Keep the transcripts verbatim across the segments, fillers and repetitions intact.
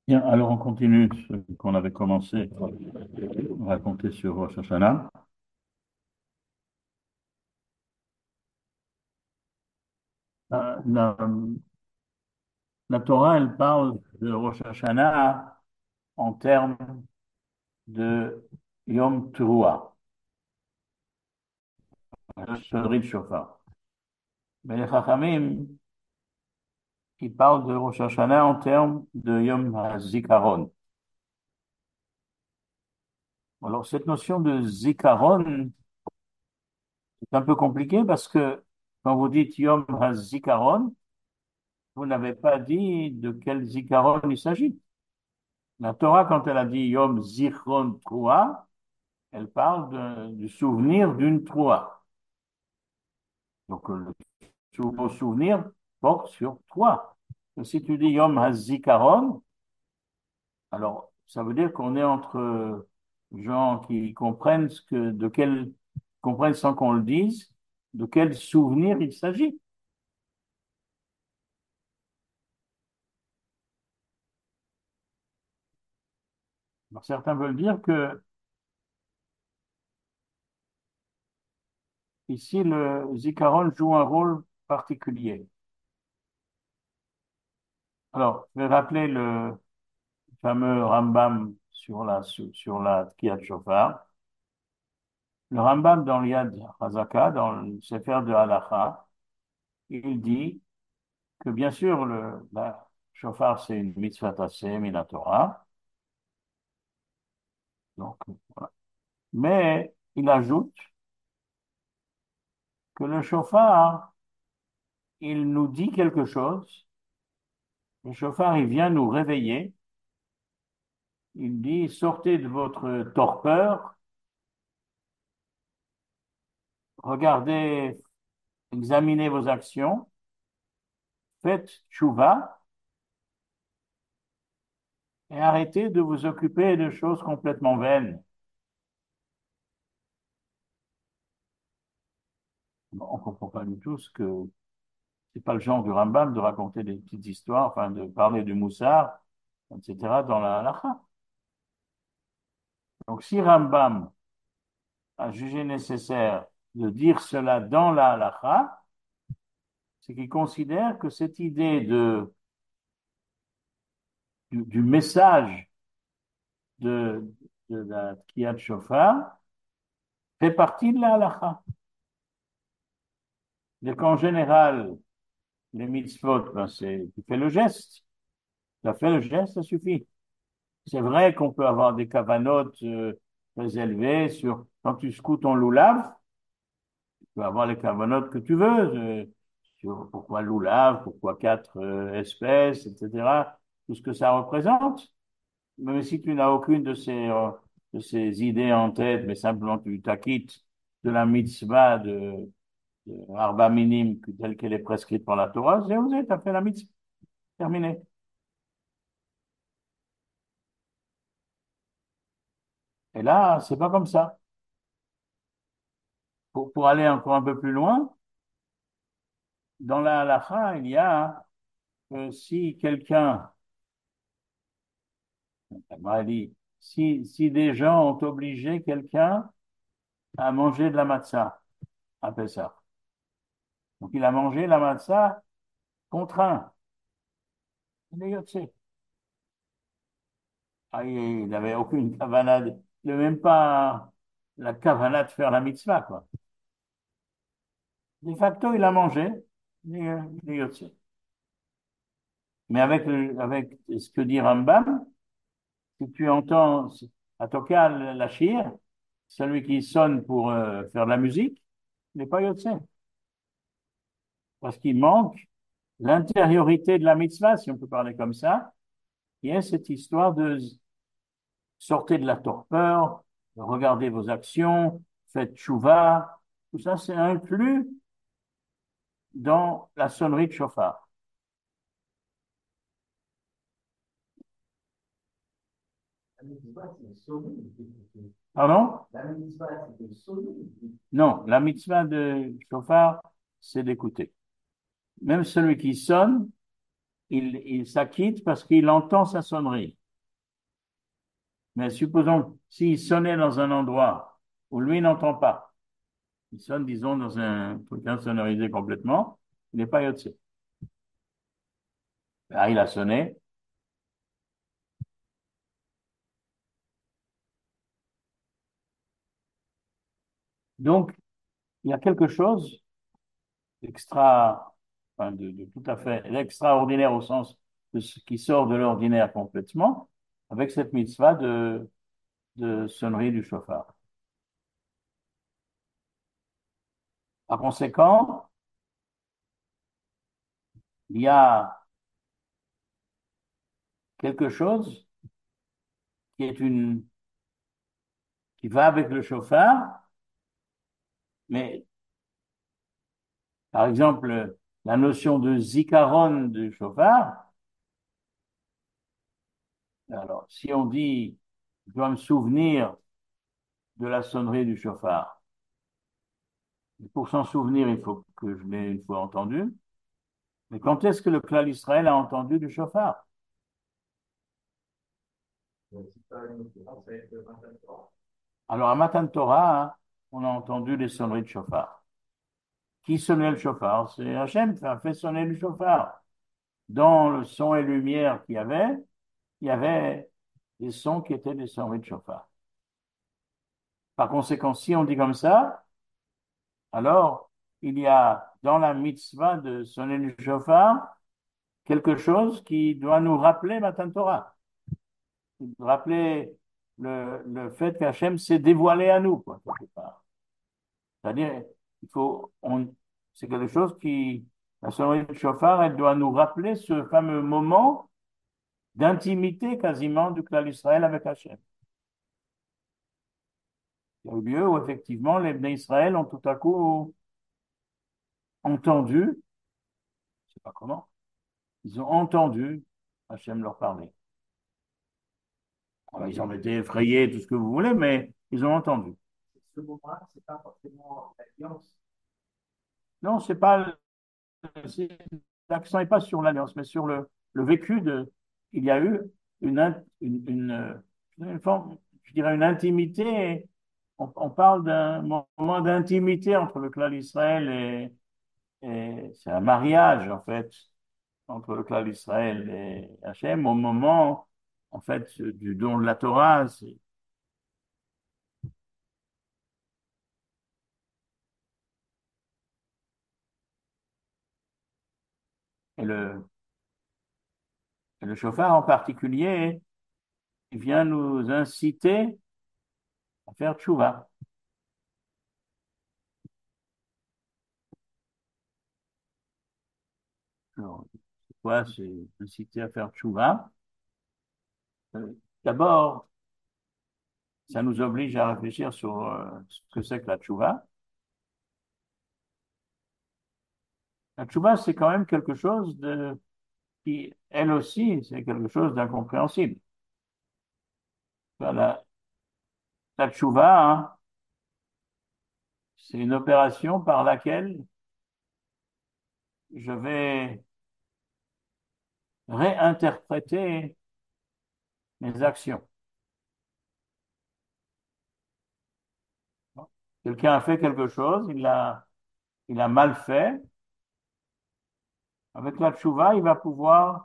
Bien, alors on continue ce qu'on avait commencé à raconter sur Rosh Hashanah. La, la- la Torah, elle parle de Rosh Hashanah en termes de Yom Teruah, de sonnerie de chauffard. Mais les Chachamim, ils parlent de Rosh Hashanah en termes de Yom HaZikaron. Alors cette notion de Zikaron, c'est un peu compliqué parce que quand vous dites Yom HaZikaron, vous n'avez pas dit de quel Zikaron il s'agit. La Torah, quand elle a dit Yom Zichron Troua, elle parle de- du souvenir d'une Troua. Donc, euh, le sou- mot souvenir porte sur Troua. Et si tu dis Yom HaZikaron, alors ça veut dire qu'on est entre euh, gens qui comprennent ce que, de quel, comprennent sans qu'on le dise, de quel souvenir il s'agit. Alors, certains veulent dire que ici, le Zikaron joue un rôle particulier. Alors, je vais rappeler le fameux Rambam sur la, sur, sur la Tkiyat Shofar. Le Rambam dans l'Yad Hazaka, dans le Sefer de Halacha, il dit que bien sûr, le, la Shofar, c'est une mitzvah tassée, minatora. Donc, voilà. Mais il ajoute que le Shofar, il nous dit quelque chose. Le Shofar, il vient nous réveiller. Il dit, sortez de votre torpeur, regardez, examinez vos actions, faites tchouva, et arrêtez de vous occuper de choses complètement vaines. On ne comprend pas du tout ce que c'est pas le genre du Rambam de raconter des petites histoires, enfin de parler du Moussard, et cetera dans la halakha. Donc si Rambam a jugé nécessaire de dire cela dans la halakha, c'est qu'il considère que cette idée de, du, du message de, de la Tkiyat Shofar fait partie de la halakha. C'est qu'en général, les mitzvot, ben c'est, tu fais le geste. Tu as fait le geste, ça suffit. C'est vrai qu'on peut avoir des cavanotes euh, très élevées sur, quand tu secoues ton loulave, tu peux avoir les cavanotes que tu veux, euh, sur pourquoi loulave, pourquoi quatre euh, espèces, et cetera, tout ce que ça représente. Mais si tu n'as aucune de ces, euh, de ces idées en tête, mais simplement tu t'acquittes de la mitzvah de, de Arba Minim telle qu'elle est prescrite par la Torah, c'est vous tu as fait la mitzvah. Terminé. Et là, c'est pas comme ça. Pour, pour aller encore un peu plus loin, dans la halakha, il y a que si quelqu'un, elle dit, si, si des gens ont obligé quelqu'un à manger de la matzah à Pessah, donc il a mangé la matzah contraint, il est yotze. Ah, il n'avait aucune kavanah, il n'avait même pas la kavanah de faire la mitzvah, quoi. De facto, il a mangé, il est, il est yotze. Mais avec, le- avec ce que dit Rambam, si tu entends à Tokal la shir, celui qui sonne pour euh, faire de la musique, il n'est pas yotze. Parce qu'il manque l'intériorité de la mitzvah, si on peut parler comme ça, qui est cette histoire de sortir de la torpeur, de regarder vos actions, faites tchouva, tout ça c'est inclus dans la sonnerie de chauffard. Pardon? Non, la mitzvah de chauffard, c'est d'écouter. Même celui qui sonne, il, il s'acquitte parce qu'il entend sa sonnerie. Mais supposons s'il sonnait dans un endroit où lui n'entend pas, il sonne, disons, dans un truc insonorisé complètement, il n'est pas Yotze. Là, il a sonné. Donc, il y a quelque chose d'extra, enfin, de, de tout à fait extraordinaire au sens de ce qui sort de l'ordinaire complètement, avec cette mitzvah de, de sonnerie du chauffard. Par conséquent, il y a quelque chose qui est une, qui va avec le chauffard, mais par exemple, la notion de zikaron du chauffard, alors si on dit, je dois me souvenir de la sonnerie du chauffard, pour s'en souvenir, il faut que je l'ai une fois entendu, mais quand est-ce que le clan d'Israël a entendu du chauffard? Alors à Matan Torah, hein, on a entendu les sonneries de chauffard. Qui sonnait le chauffard? C'est Hachem qui a fait sonner le chauffard. Dans le son et lumière qu'il y avait, il y avait des sons qui étaient des sonneries de chauffard. Par conséquent, si on dit comme ça, alors il y a dans la mitzvah de sonner le chauffard quelque chose qui doit nous rappeler Matan Torah, rappeler le, le fait qu'Hachem s'est dévoilé à nous, quoi, quelque part. C'est-à-dire, il faut, on, c'est quelque chose qui, la sonnerie de chauffard, elle doit nous rappeler ce fameux moment d'intimité quasiment du clan d'Israël avec Hachem. Il y a eu lieu où effectivement les Bnei Israël ont tout à coup entendu, je ne sais pas comment, ils ont entendu Hachem leur parler. Alors, ils en étaient effrayés, tout ce que vous voulez, mais ils ont entendu. Ce moment-là, c'est pas forcément l'alliance. Non, c'est pas, c'est- l'accent n'est pas sur l'alliance, mais sur le, le vécu de, il y a eu une, in- une, une, euh, une forme, je dirais une intimité. On, on parle d'un moment d'intimité entre le clan d'Israël et, et c'est un mariage, en fait, entre le clan d'Israël et Hachem au moment, en fait, du don de la Torah. C'est- Et le, et le chauffard en particulier, il vient nous inciter à faire tchouva. Alors, c'est quoi? C'est inciter à faire tchouva. Euh, D'abord, ça nous oblige à réfléchir sur euh, ce que c'est que la tchouva. La tchouva, c'est quand même quelque chose de, qui, elle aussi, c'est quelque chose d'incompréhensible. La, la tchouva, hein, c'est une opération par laquelle je vais réinterpréter mes actions. Quelqu'un a fait quelque chose, il l'a, il a mal fait. Avec la tchouva, il va pouvoir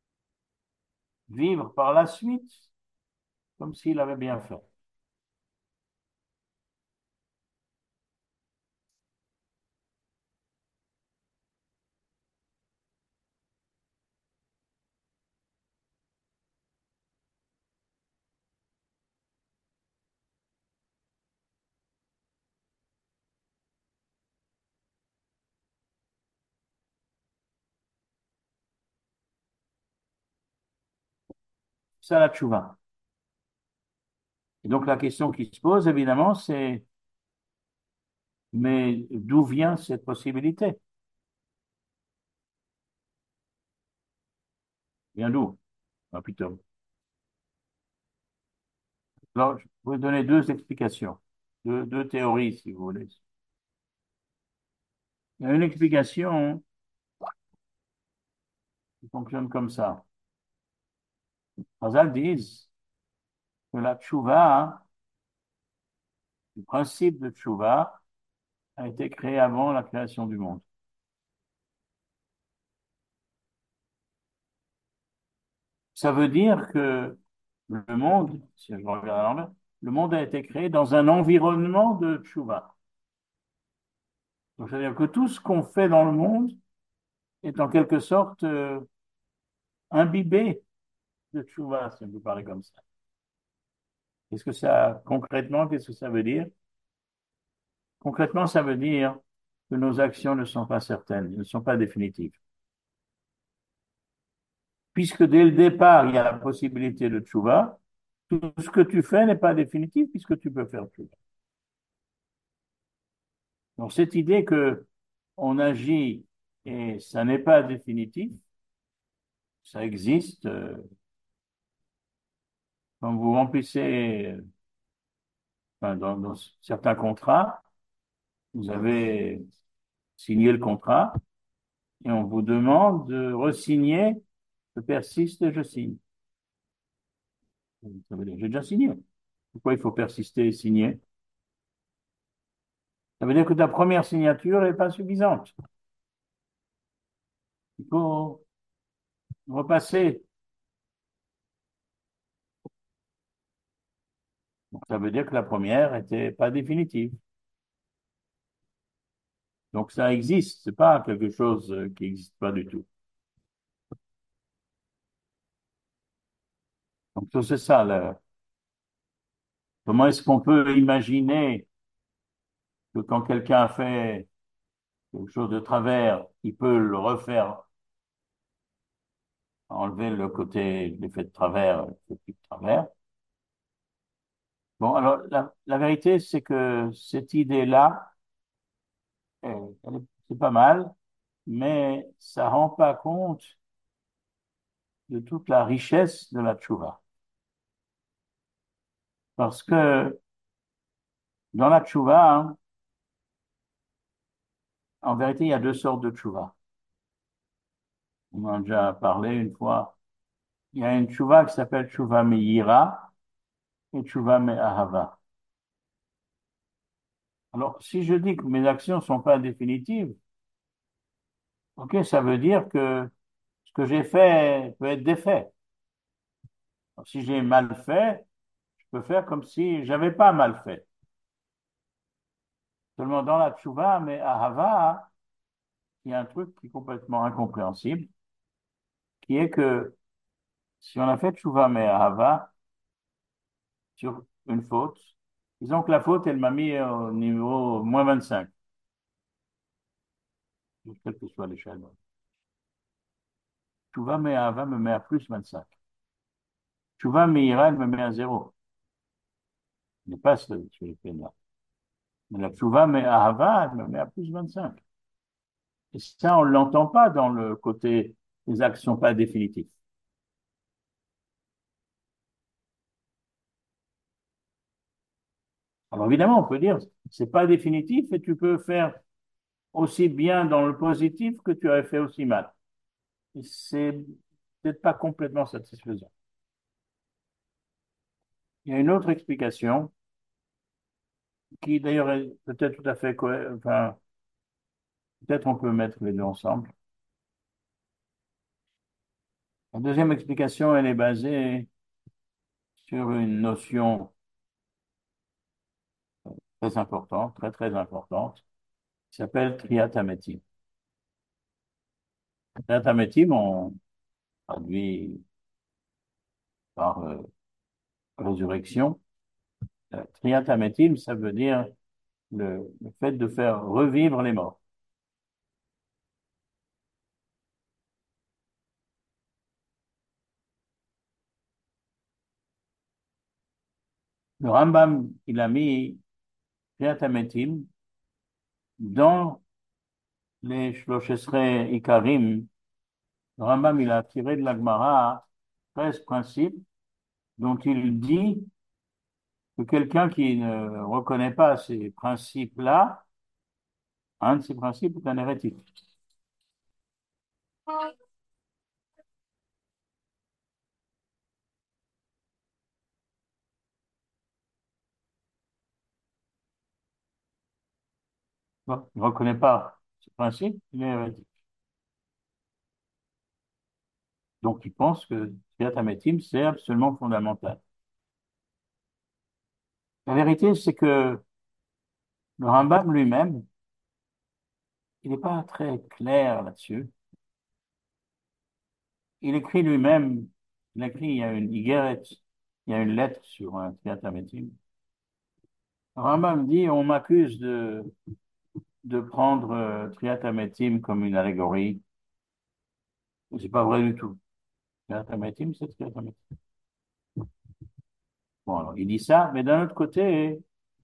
vivre par la suite comme s'il avait bien fait. C'est ça la tchouva. Et donc la question qui se pose, évidemment, c'est mais d'où vient cette possibilité? Vient d'où? Ah, plutôt. Alors, je vais vous donner deux explications, deux, deux théories, si vous voulez. Il y a une explication qui fonctionne comme ça. Chazal disent que la tchouva, le principe de tchouva, a été créé avant la création du monde. Ça veut dire que le monde, si je regarde à l'envers, le monde a été créé dans un environnement de tchouva. Donc, c'est-à-dire que tout ce qu'on fait dans le monde est en quelque sorte euh, imbibé de tchouva, si on peut parler comme ça. Qu'est-ce que ça, concrètement, qu'est-ce que ça veut dire? Concrètement, ça veut dire que nos actions ne sont pas certaines, ne sont pas définitives. Puisque dès le départ, il y a la possibilité de tchouva, tout ce que tu fais n'est pas définitif puisque tu peux faire tchouva. Donc, cette idée que on agit et ça n'est pas définitif, ça existe. euh, Quand vous remplissez, euh, enfin, dans, dans certains contrats, vous avez signé le contrat et on vous demande de resigner, je persiste et je signe. Ça veut dire, j'ai déjà signé. Pourquoi il faut persister et signer? Ça veut dire que ta première signature n'est pas suffisante. Il faut repasser. Donc, ça veut dire que la première n'était pas définitive. Donc, ça existe. C'est pas quelque chose euh, qui n'existe pas du tout. Donc, ça, c'est ça. Là. Comment est-ce qu'on peut imaginer que quand quelqu'un a fait quelque chose de travers, il peut le refaire, enlever le côté, l'effet de travers, le plus de travers. Bon, alors, la, la vérité, c'est que cette idée-là, euh, elle est- c'est pas mal, mais ça rend pas compte de toute la richesse de la tchouva. Parce que dans la tchouva, hein, en vérité, il y a deux sortes de tchouva. On en a déjà parlé une fois. Il y a une tchouva qui s'appelle tchouva me'ira et tchouva me'ahava. Alors, si je dis que mes actions ne sont pas définitives, ok, ça veut dire que ce que j'ai fait peut être défait. Alors, si j'ai mal fait, je peux faire comme si j'avais pas mal fait. Seulement dans la tchouva me'ahava, il y a un truc qui est complètement incompréhensible, qui est que si on a fait tchouva me'ahava sur une faute, disons que la faute, elle m'a mis au niveau moins vingt-cinq, quelle que soit l'échelle. Tchouva me'ahava me met à plus vingt-cinq. Tchouva me'ira, elle me met à zéro. Je n'est pas ce, ce là. Mais la tchouva me'ahava, elle me met à plus vingt-cinq. Et ça, on ne l'entend pas dans le côté des actions pas définitives. Alors évidemment, on peut dire, c'est pas définitif et tu peux faire aussi bien dans le positif que tu aurais fait aussi mal. C'est peut-être pas complètement satisfaisant. Il y a une autre explication qui d'ailleurs est peut-être tout à fait cohé- enfin, peut-être on peut mettre les deux ensemble. La deuxième explication, elle est basée sur une notion très importante, très très importante, qui s'appelle triatamétime. Triatamétime, on traduit par euh, résurrection. Euh, Triatamétime, ça veut dire le, le fait de faire revivre les morts. Le Rambam, il a mis Triatamétime dans les Shloshesrei Ikarim. Le Rambam, il a tiré de la Gemara treize principes dont il dit que quelqu'un qui ne reconnaît pas ces principes-là, un de ces principes est un hérétique. Bon, il ne reconnaît pas ce principe, il est hérétique. Donc, il pense que Kriyat Hametim, c'est absolument fondamental. La vérité, c'est que le Rambam lui-même, il n'est pas très clair là-dessus. Il écrit lui-même, il écrit, il y a une Igeret, il y a une lettre sur un Kriyat Hametim. Le Rambam dit, on m'accuse de, de prendre euh, Kriyat Hametim comme une allégorie. C'est pas vrai du tout. Kriyat Hametim, c'est Kriyat Hametim. Bon, alors, il dit ça, mais d'un autre côté,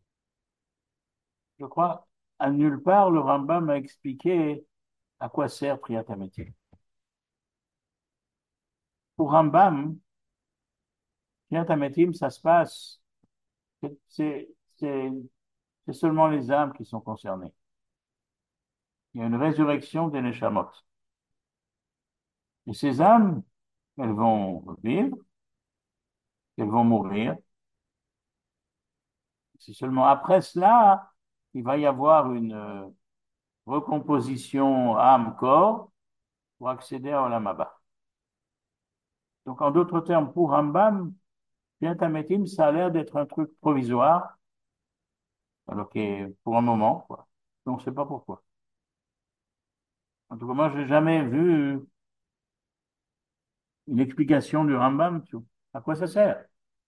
je crois, à nulle part, le Rambam a expliqué à quoi sert Kriyat Hametim. Pour Rambam, Kriyat Hametim, ça se passe, c'est c'est- c'est- c'est seulement les âmes qui sont concernées. Il y a une résurrection des Neshamot. Et ces âmes, elles vont vivre, elles vont mourir. C'est seulement après cela, il va y avoir une euh, recomposition âme-corps pour accéder à Olam Haba. Donc, en d'autres termes, pour Rambam, Kriyat Hametim, ça a l'air d'être un truc provisoire, alors que pour un moment, quoi. Donc, on ne sait pas pourquoi. En tout cas, moi, je n'ai jamais vu une explication du Rambam sur à quoi ça sert.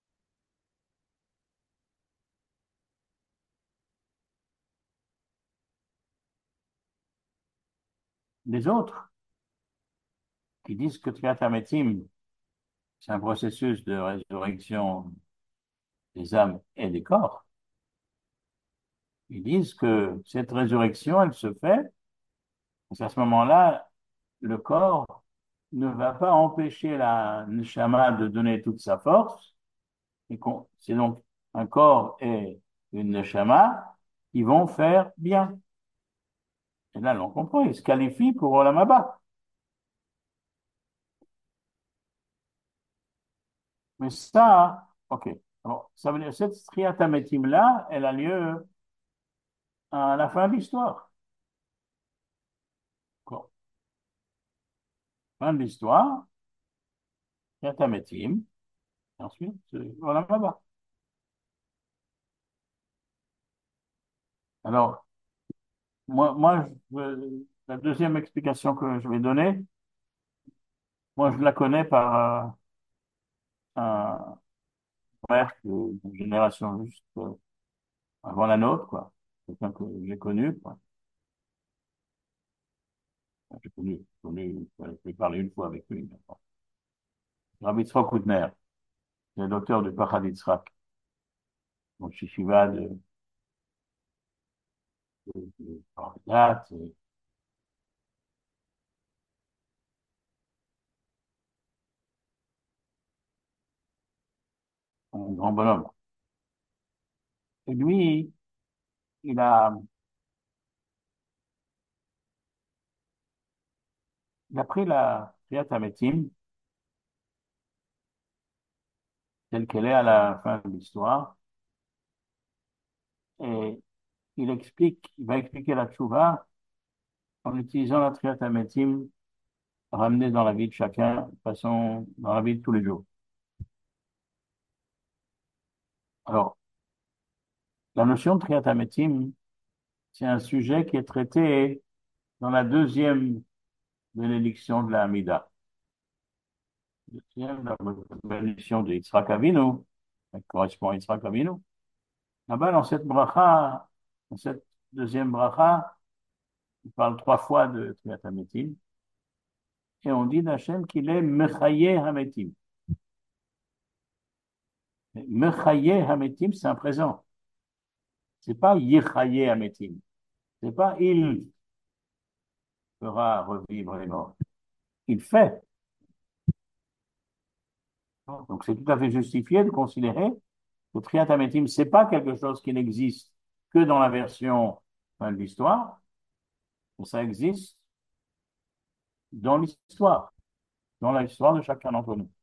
Les autres qui disent que Kriyat Hametim, c'est un processus de résurrection des âmes et des corps, ils disent que cette résurrection, elle se fait, parce qu'à ce moment-là, le corps ne va pas empêcher la neshama de donner toute sa force, et qu'on- c'est donc un corps et une neshama qui vont faire bien. Et là, on comprend, ils se qualifient pour Olam Haba. Mais ça, ok. Alors, ça veut dire que cette triatamétime-là, elle a lieu à la fin de l'histoire. Quoi. Fin de l'histoire, triatamétime, et ensuite, euh, Olam Haba. Alors, moi, moi je- la deuxième explication que je vais donner, moi, je la connais par euh, un frère de- d'une génération juste euh, avant la nôtre, quoi. Quelqu'un que j'ai connu, quoi. Enfin, j'ai connu, connu, euh, j'ai parlé une fois avec lui. Bon. Rabbi Yitzhak Koutner, c'est l'auteur du Pachad Yitzhak, donc Shishiva de, de, de Bagdad, c'est un grand bonhomme. Et lui, il a, il a pris la Kriyat Hametim telle qu'elle est à la fin de l'histoire, et il explique, il va expliquer la Tchouva en utilisant la Kriyat Hametim ramenée dans la vie de chacun, de façon, dans la vie de tous les jours. Alors, la notion de Kriyat Hametim, c'est un sujet qui est traité dans la deuxième bénédiction de la Hamida. Deuxième, la bénédiction de Yitzhak Avinu, qui correspond à Yitzhak Avinu. Là-bas, dans cette bracha, dans cette deuxième bracha, il parle trois fois de Kriyat Hametim, et on dit d'Hachem qu'il est Mechaye Hametim. Mechaye Hametim, c'est un présent. C'est pas Yechaye Hametim. C'est pas il fera revivre les morts. Il fait. Donc c'est tout à fait justifié de considérer que Kriyat Hametim, c'est pas quelque chose qui n'existe que dans la version fin de l'histoire, mais ça existe dans l'histoire, dans l'histoire de chacun d'entre nous.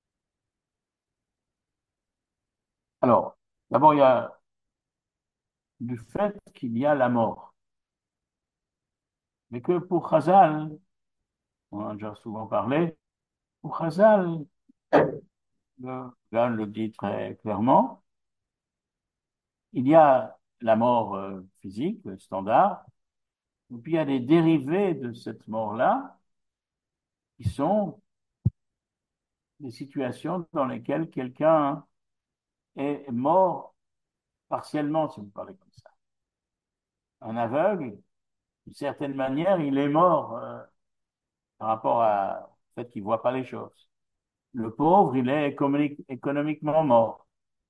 Alors, d'abord, il y a du fait qu'il y a la mort. Mais que pour Chazal, on en a déjà souvent parlé, pour Chazal, le Gan le dit très clairement, il y a la mort euh, physique, le standard, et puis il y a des dérivés de cette mort-là qui sont des situations dans lesquelles quelqu'un est mort partiellement, si vous parlez comme ça. Un aveugle, d'une certaine manière, il est mort euh, par rapport à, au fait qu'il ne voit pas les choses. Le pauvre, il est économique- économiquement mort.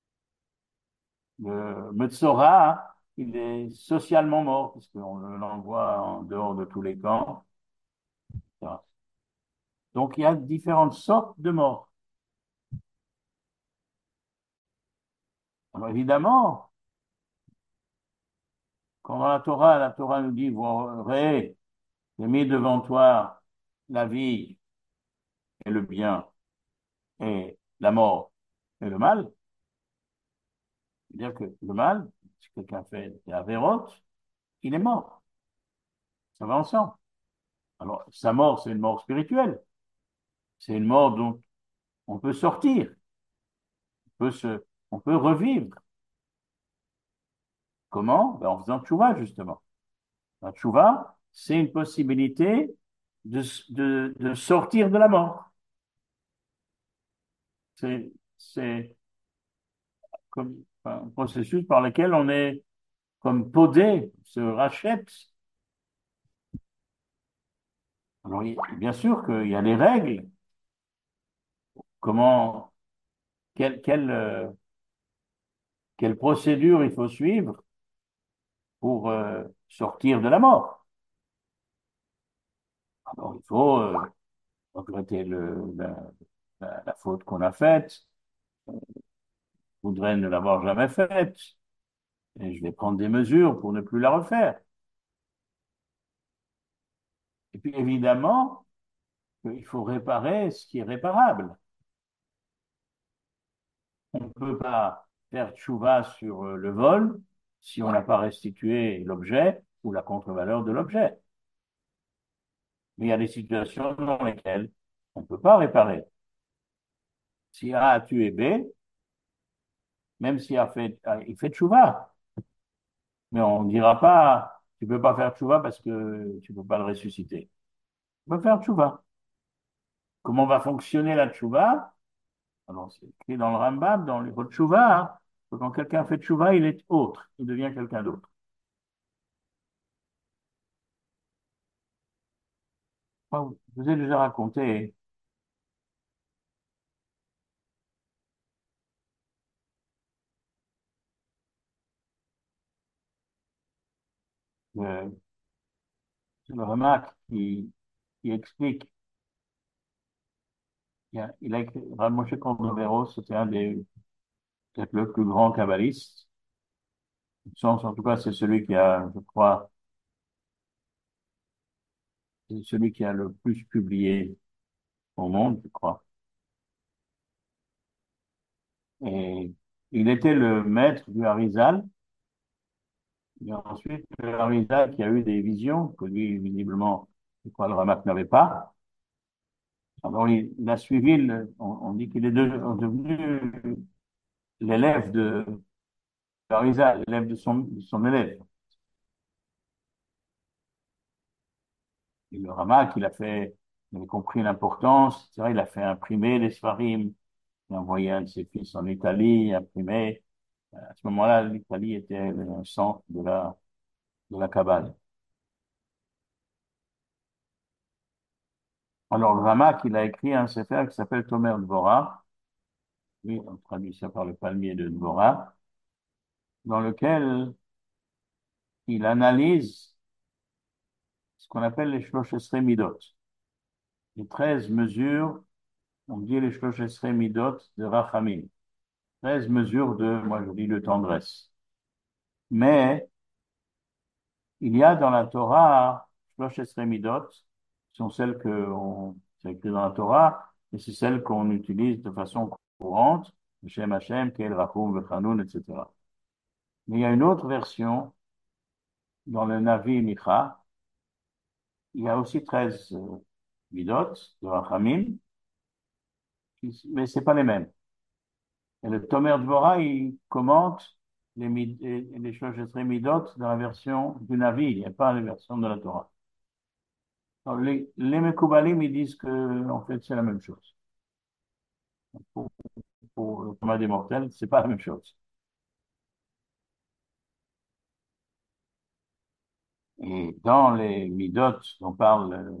Le Metzora, il est socialement mort, puisqu'on l'envoie en dehors de tous les camps, et cetera. Donc, il y a différentes sortes de morts. Alors, évidemment, quand dans la Torah, la Torah nous dit, vous aurez j'ai mis devant toi la vie et le bien et la mort et le mal, c'est-à-dire que le mal, si quelqu'un fait des avérotes, il est mort. Ça va ensemble. Alors, sa mort, c'est une mort spirituelle. C'est une mort dont on peut sortir, on peut se, on peut revivre. Comment? Ben, en faisant tchouva, justement. La tchouva, c'est une possibilité de, de, de sortir de la mort. C'est, c'est comme un processus par lequel on est comme podé, se rachète. Alors, il- bien sûr qu'il y a des règles. Comment, quelle, quelle, euh, quelle procédure il faut suivre pour euh, sortir de la mort. Alors, il faut euh, regretter le, la, la, la faute qu'on a faite, voudrait ne l'avoir jamais faite, et je vais prendre des mesures pour ne plus la refaire. Et puis, évidemment, il faut réparer ce qui est réparable. On ne peut pas faire tchouva sur euh, le vol si on n'a pas restitué l'objet ou la contre-valeur de l'objet. Mais il y a des situations dans lesquelles on ne peut pas réparer. Si A a tué B, même s'il a fait, ah, il fait tchouva, mais on ne dira pas, tu ne peux pas faire tchouva parce que tu ne peux pas le ressusciter. Tu peux faire tchouva. Comment va fonctionner la tchouva? Alors, c'est écrit dans le Rambam, dans le tchouva, hein, que quand quelqu'un fait tchouva, il est autre, il devient quelqu'un d'autre. Moi, je vous ai déjà raconté euh, le remarque qui, qui explique, il a, il a écrit, Rav Moshe Cordovero, c'était un des, peut-être le plus grand kabbaliste. Sens, en tout cas, c'est celui qui a, je crois, c'est celui qui a le plus publié au monde, je crois. Et il était le maître du Harizal. Et ensuite, le Harizal qui a eu des visions que lui, visiblement, je crois, le Ramak n'avait pas. Alors, il, il a suivi, le- on, on dit qu'il est de- devenu l'élève de Harizal, l'élève de son, de son élève. Et le Ramak, il a fait, il avait compris l'importance, et cetera. Il a fait imprimer les Sfarim. Il a envoyé un de ses fils en Italie, imprimé. À ce moment-là, l'Italie était un centre de la, de la Kabbale. Alors, le Ramak, il a écrit un sefer qui s'appelle Tomer Dvorah. Oui, on traduit ça par le palmier de Dvorah, dans lequel il analyse ce qu'on appelle les Shlosh Esrei Midot. Les treize mesures, on dit les Shlosh Esrei Midot de Rachamim. Treize mesures de, moi je dis de tendresse. Mais il y a dans la Torah, Shlosh Esrei Midot, ce sont celles que on, c'est écrit dans la Torah, et c'est celles qu'on utilise de façon courante, Shem Hashem, Kel Rachum, Vechanun, et cetera. Mais il y a une autre version dans le Navi Micha. Il y a aussi treize euh, midot de Rachamim, qui- mais c'est pas les mêmes. Et le Tomer Dvorah, il commente les, mid- les les Shoshesrei midot dans la version du Navi, il n'y a pas la version de la Torah. Alors, les, les Mekoubalim, ils disent que, en fait, c'est la même chose. Pour, pour le commun des mortels, c'est pas la même chose. Et dans les midot dont parle, euh,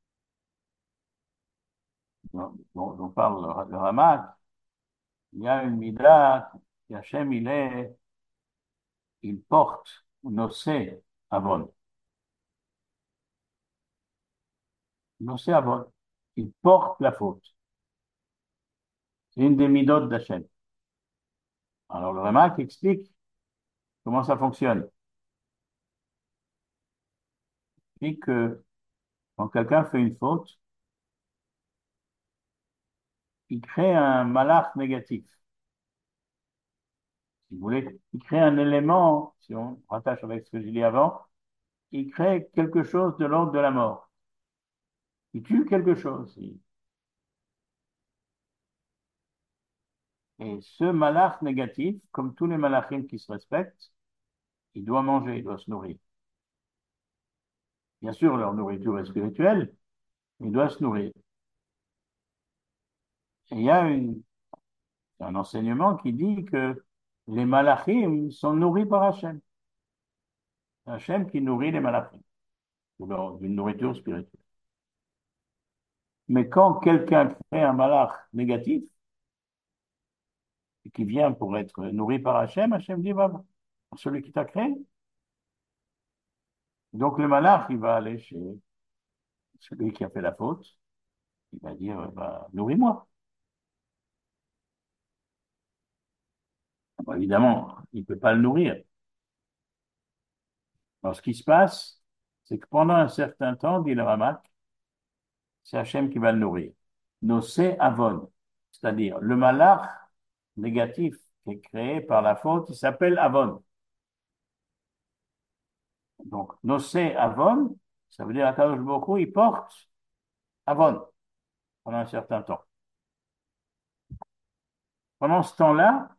dont, dont- dont parle le, le Ramak, il y a une mida qu'Hachem, il est, il porte, nosé, avon. Nosé, avon. Il porte la faute. C'est une des midot d'Hachem. Alors le Ramak explique comment ça fonctionne. Il dit que quand quelqu'un fait une faute, il crée un malach négatif. Si vous voulez, il crée un élément, si on rattache avec ce que j'ai dit avant, il crée quelque chose de l'ordre de la mort. Il tue quelque chose. Et ce malach négatif, comme tous les malachim qui se respectent, il doit manger, il doit se nourrir. Bien sûr, leur nourriture est spirituelle, mais il doit se nourrir. Et il y a une- un enseignement qui dit que les malachim sont nourris par Hachem. C'est Hachem qui nourrit les malachim, ou leur- d'une nourriture spirituelle. Mais quand quelqu'un crée un malach négatif, et qui vient pour être nourri par Hachem, Hachem dit, va, celui qui t'a créé. Donc le malach, il va aller chez celui qui a fait la faute, il va dire, bah, nourris-moi. Bon, évidemment, il ne peut pas le nourrir. Alors, ce qui se passe, c'est que pendant un certain temps, dit le Ramak, c'est Hachem qui va le nourrir. Nosé Avon, c'est-à-dire le malach négatif qui est créé par la faute, il s'appelle Avon. Donc, Nosé Avon, ça veut dire Akadosh Baruch Hu, il porte Avon pendant un certain temps. Pendant ce temps-là,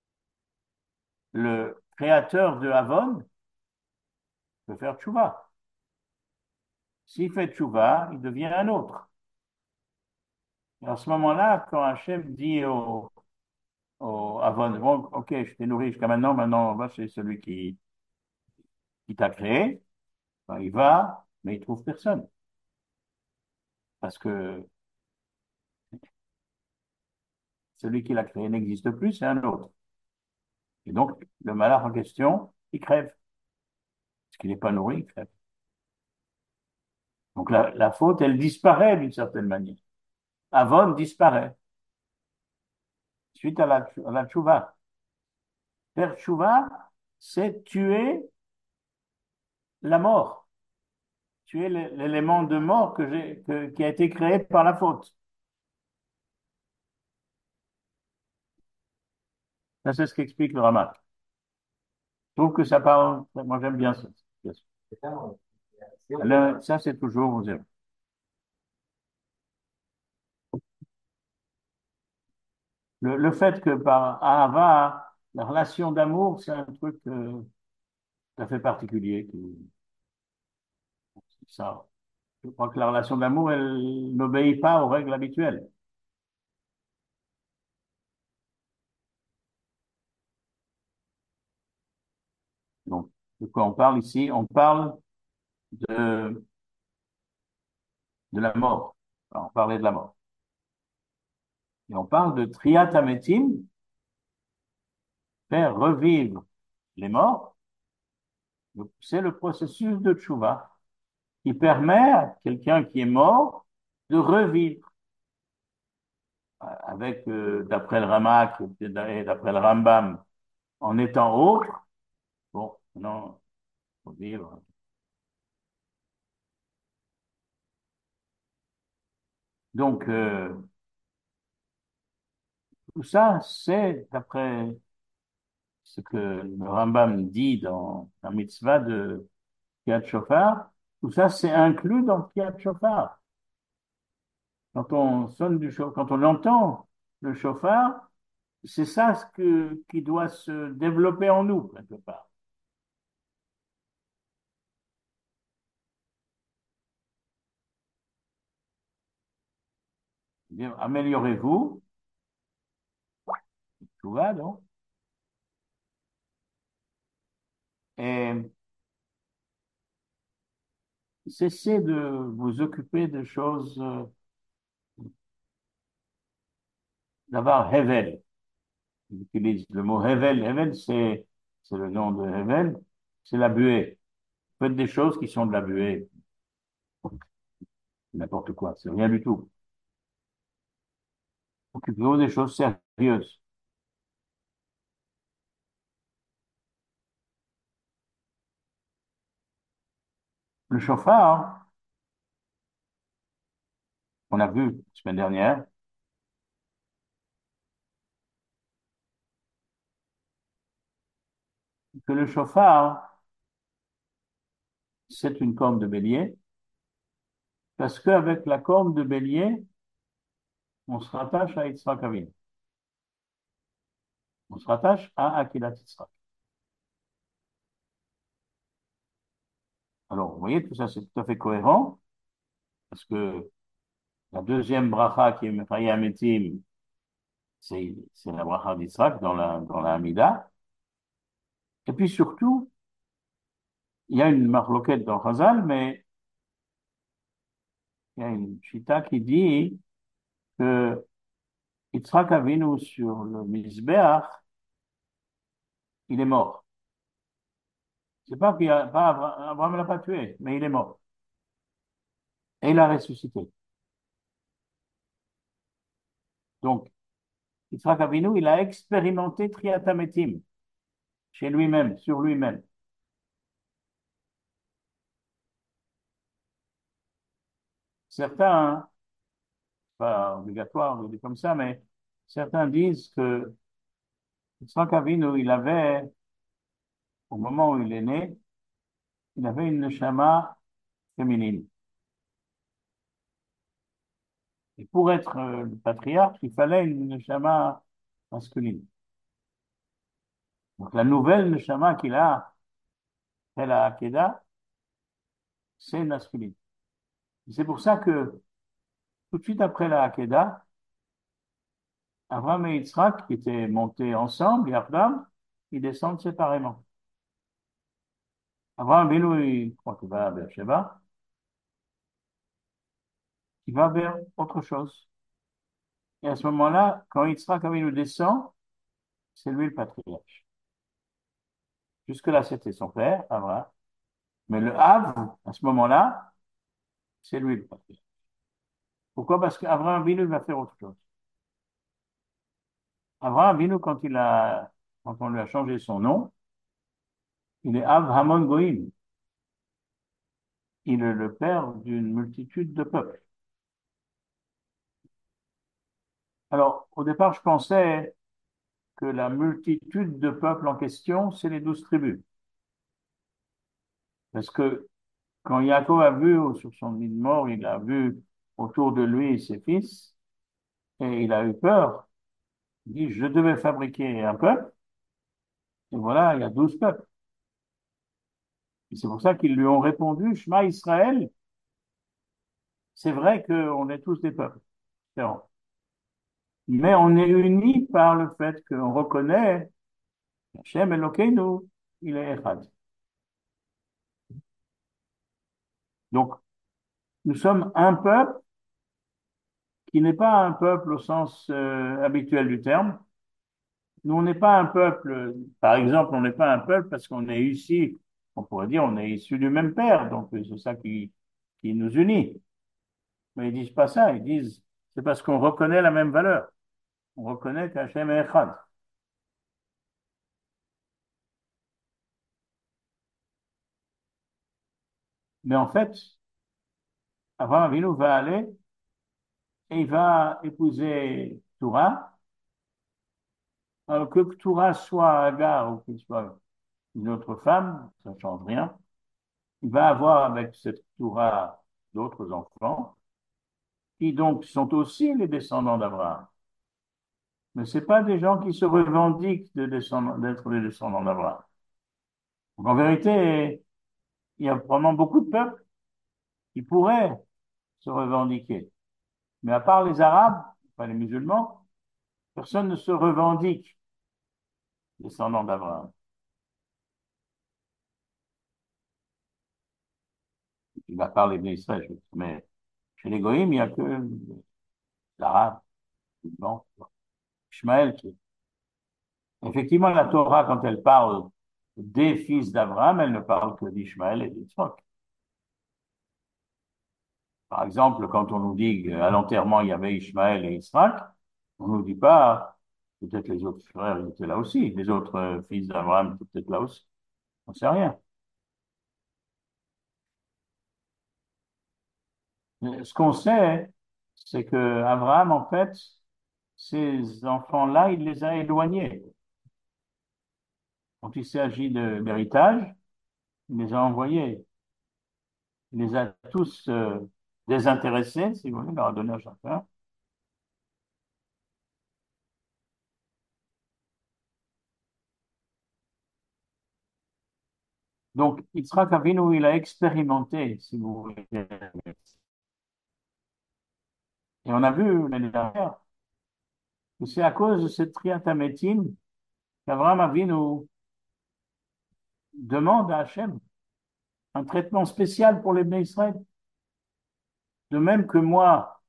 le créateur de Avon peut faire tchouva. S'il fait tchouva, il devient un autre. Et en ce moment-là, quand Hachem dit au, au Avon, bon, ok, je t'ai nourri jusqu'à maintenant, maintenant, va chez celui qui, qui t'a créé, ben, il va, mais il trouve personne. Parce que celui qui l'a créé n'existe plus, c'est un autre. Et donc, le malheur en question, il crève. Parce qu'il n'est pas nourri, il crève. Donc, la, la faute, elle disparaît d'une certaine manière. Avon disparaît suite à la, à la tchouva. Faire tchouva, c'est tuer la mort, tuer l'élément de mort que j'ai, que- qui a été créé par la faute. Ça, c'est ce qu'explique le Ramak. Je trouve que ça parle, moi j'aime bien ça. Le- ça, c'est toujours aux zéro. Le, le fait que par Ahava, la relation d'amour, c'est un truc euh, tout à fait particulier. Qui, ça, je crois que la relation d'amour, elle n'obéit pas aux règles habituelles. Donc, de quoi on parle ici? On parle de, de la mort. Alors, on parlait de la mort. Et on parle de Triat Ametim, faire revivre les morts. Donc, c'est le processus de Tchouva qui permet à quelqu'un qui est mort de revivre. Avec, euh, d'après le Ramak et d'après le Rambam, en étant autre, bon, non, faut vivre. Donc, euh, tout ça, c'est, d'après ce que le Rambam dit dans la mitzvah de Kriyat Shofar, tout ça c'est inclus dans Kriyat Shofar. Quand on sonne du shofar, quand on entend le shofar, c'est ça ce que, qui doit se développer en nous, quelque part. Dire, améliorez-vous, tout va, donc, et cessez de vous occuper de choses, euh, d'avoir Hevel. Ils utilisent le mot Hevel. Hevel, c'est, c'est le nom de Hevel, c'est la buée. Faites des choses qui sont de la buée, n'importe quoi, c'est rien du tout. Occupez-vous des choses sérieuses. Le chauffard, on a vu la semaine dernière, que le chauffard, c'est une corne de bélier, parce qu'avec la corne de bélier, on se rattache à Yitzhak Avinu. On se rattache à Akedat Yitzhak. Alors, vous voyez, tout ça, c'est tout à fait cohérent, parce que la deuxième bracha qui est Mechayim Etim, c'est c'est la bracha d'Yitzhak dans la, dans la Hamida. Et puis surtout, il y a une marloquette dans Chazal, mais il y a une chita qui dit que Yitzhak Avinu sur le Mizbeach, il est mort. C'est pas qu'il a, pas Avra- Abraham ne l'a pas tué, mais il est mort. Et il a ressuscité. Donc, Yitzhak Avinu, il a expérimenté Triatametim chez lui-même, sur lui-même. Certains, pas obligatoire de dire comme ça, mais certains disent que Yitzhak Avinu, il avait, au moment où il est né, il avait une neshama féminine. Et pour être euh, le patriarche, il fallait une neshama masculine. Donc la nouvelle neshama qu'il a, elle a Akeda, c'est masculine. Et c'est pour ça que tout de suite après la Hakeda, Abraham et Yitzhak, qui étaient montés ensemble, Yardam, ils descendent séparément. Abraham, lui, il croit qu'il va à Beersheba, il va vers autre chose. Et à ce moment-là, quand Yitzhak Avinu descend, c'est lui le patriarche. Jusque-là, c'était son père, Abraham. Mais le Havre, à ce moment-là, c'est lui le patriarche. Pourquoi? Parce qu'Abraham Avinu va faire autre chose. Abraham Avinu, quand il a, quand on lui a changé son nom, il est Avraham Goïm. Il est le père d'une multitude de peuples. Alors, au départ, je pensais que la multitude de peuples en question, c'est les douze tribus. Parce que quand Yaakov a vu sur son lit de mort, il a vu autour de lui ses fils, et il a eu peur. Il dit, je devais fabriquer un peuple, et voilà, il y a douze peuples. Et c'est pour ça qu'ils lui ont répondu, Shema Israël, c'est vrai qu'on est tous des peuples différents. Mais on est unis par le fait qu'on reconnaît Hachem Elokeinu, il est Echad. Donc, nous sommes un peuple qui n'est pas un peuple au sens euh, habituel du terme. Nous, on n'est pas un peuple, par exemple, on n'est pas un peuple parce qu'on est ici, on pourrait dire, on est issu du même père, donc euh, c'est ça qui, qui nous unit. Mais ils disent pas ça, ils disent, c'est parce qu'on reconnaît la même valeur. On reconnaît qu'Hachem est Echad. Mais en fait, Abraham Avinu va aller et il va épouser Toura, Alors que Keturah soit Agar ou qu'il soit une autre femme, ça ne change rien. Il va avoir avec cette Keturah d'autres enfants, qui donc sont aussi les descendants d'Abraham. Mais ce pas des gens qui se revendiquent de descend- d'être les descendants d'Abraham. Donc, en vérité, il y a vraiment beaucoup de peuples qui pourraient se revendiquer. Mais à part les Arabes, pas les musulmans, personne ne se revendique descendant d'Abraham. Il va parler d'Israël, mais chez les Goïms, il n'y a que les Arabes, les Blancs, Ishmaël qui est. Effectivement, la Torah, quand elle parle des fils d'Abraham, elle ne parle que d'Ishmaël et d'Isaac. Par exemple, quand on nous dit qu'à l'enterrement, il y avait Ishmaël et Isaac, on ne nous dit pas, peut-être les autres frères étaient là aussi, les autres euh, fils d'Abraham étaient peut-être là aussi. On ne sait rien. Mais ce qu'on sait, c'est que Abraham, en fait, ces enfants-là, il les a éloignés. Quand il s'agit de l'héritage, il les a envoyés. Il les a tous euh, désintéressés, si vous voulez, il leur a donné à chacun. Donc, Yitzhak Avinu, il a expérimenté, si vous voulez. Et on a vu l'année dernière que c'est à cause de cette triatamétine qu'Abraham Avinu demande à Hachem un traitement spécial pour les Bnei Israël. De même que moi,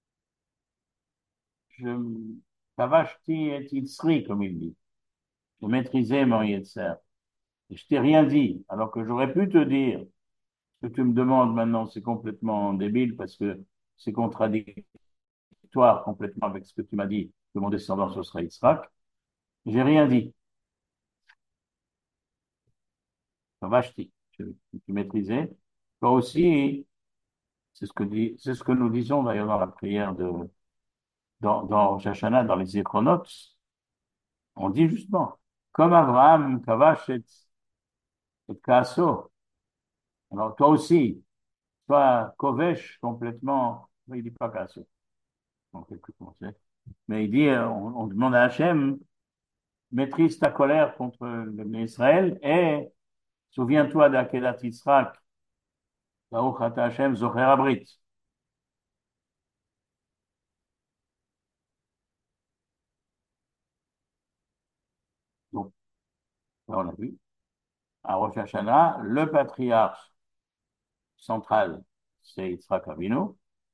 je Kavashti et Yitzri, comme il dit. Je maîtrisais mon Yetzer. Et je t'ai rien dit, alors que j'aurais pu te dire ce que tu me demandes maintenant, c'est complètement débile parce que c'est contradictoire complètement avec ce que tu m'as dit, que mon descendant ce sera Yitzhak. J'ai rien dit. Kavashti, tu, tu maîtrisais. Toi aussi, c'est ce que dit, c'est ce que nous disons d'ailleurs dans la prière de, dans, dans Rosh Hashanah, dans les Échronotes. On dit justement, comme Abraham, Kavash et, et Kasso. Alors toi aussi, toi, Kovesh complètement, il dit pas Kasso, en quelque conseil. Mais il dit, euh, on, on demande à Hachem, maîtrise ta colère contre le- Israël et souviens-toi d'Akedat Yitzhak, Baruch ata Hachem, Zocher Abrit. Donc, là, on a vu. À Rosh Hashanah, le patriarche central, c'est Yitzhak Avinu,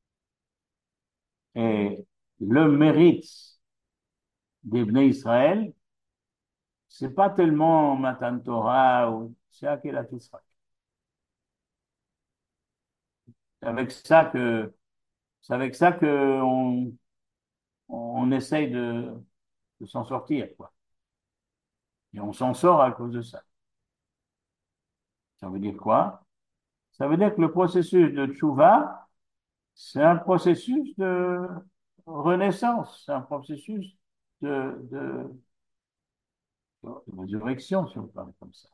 et le mérite des Bnei Israël, c'est pas tellement Matan Torah ou c'est Akedat Yitzhak. C'est avec ça que c'est avec ça que on, on essaye de, de s'en sortir, quoi. Et on s'en sort à cause de ça. Ça veut dire quoi? Ça veut dire que le processus de tchouva, c'est un processus de renaissance, c'est un processus de, de, de résurrection, si on parle comme ça.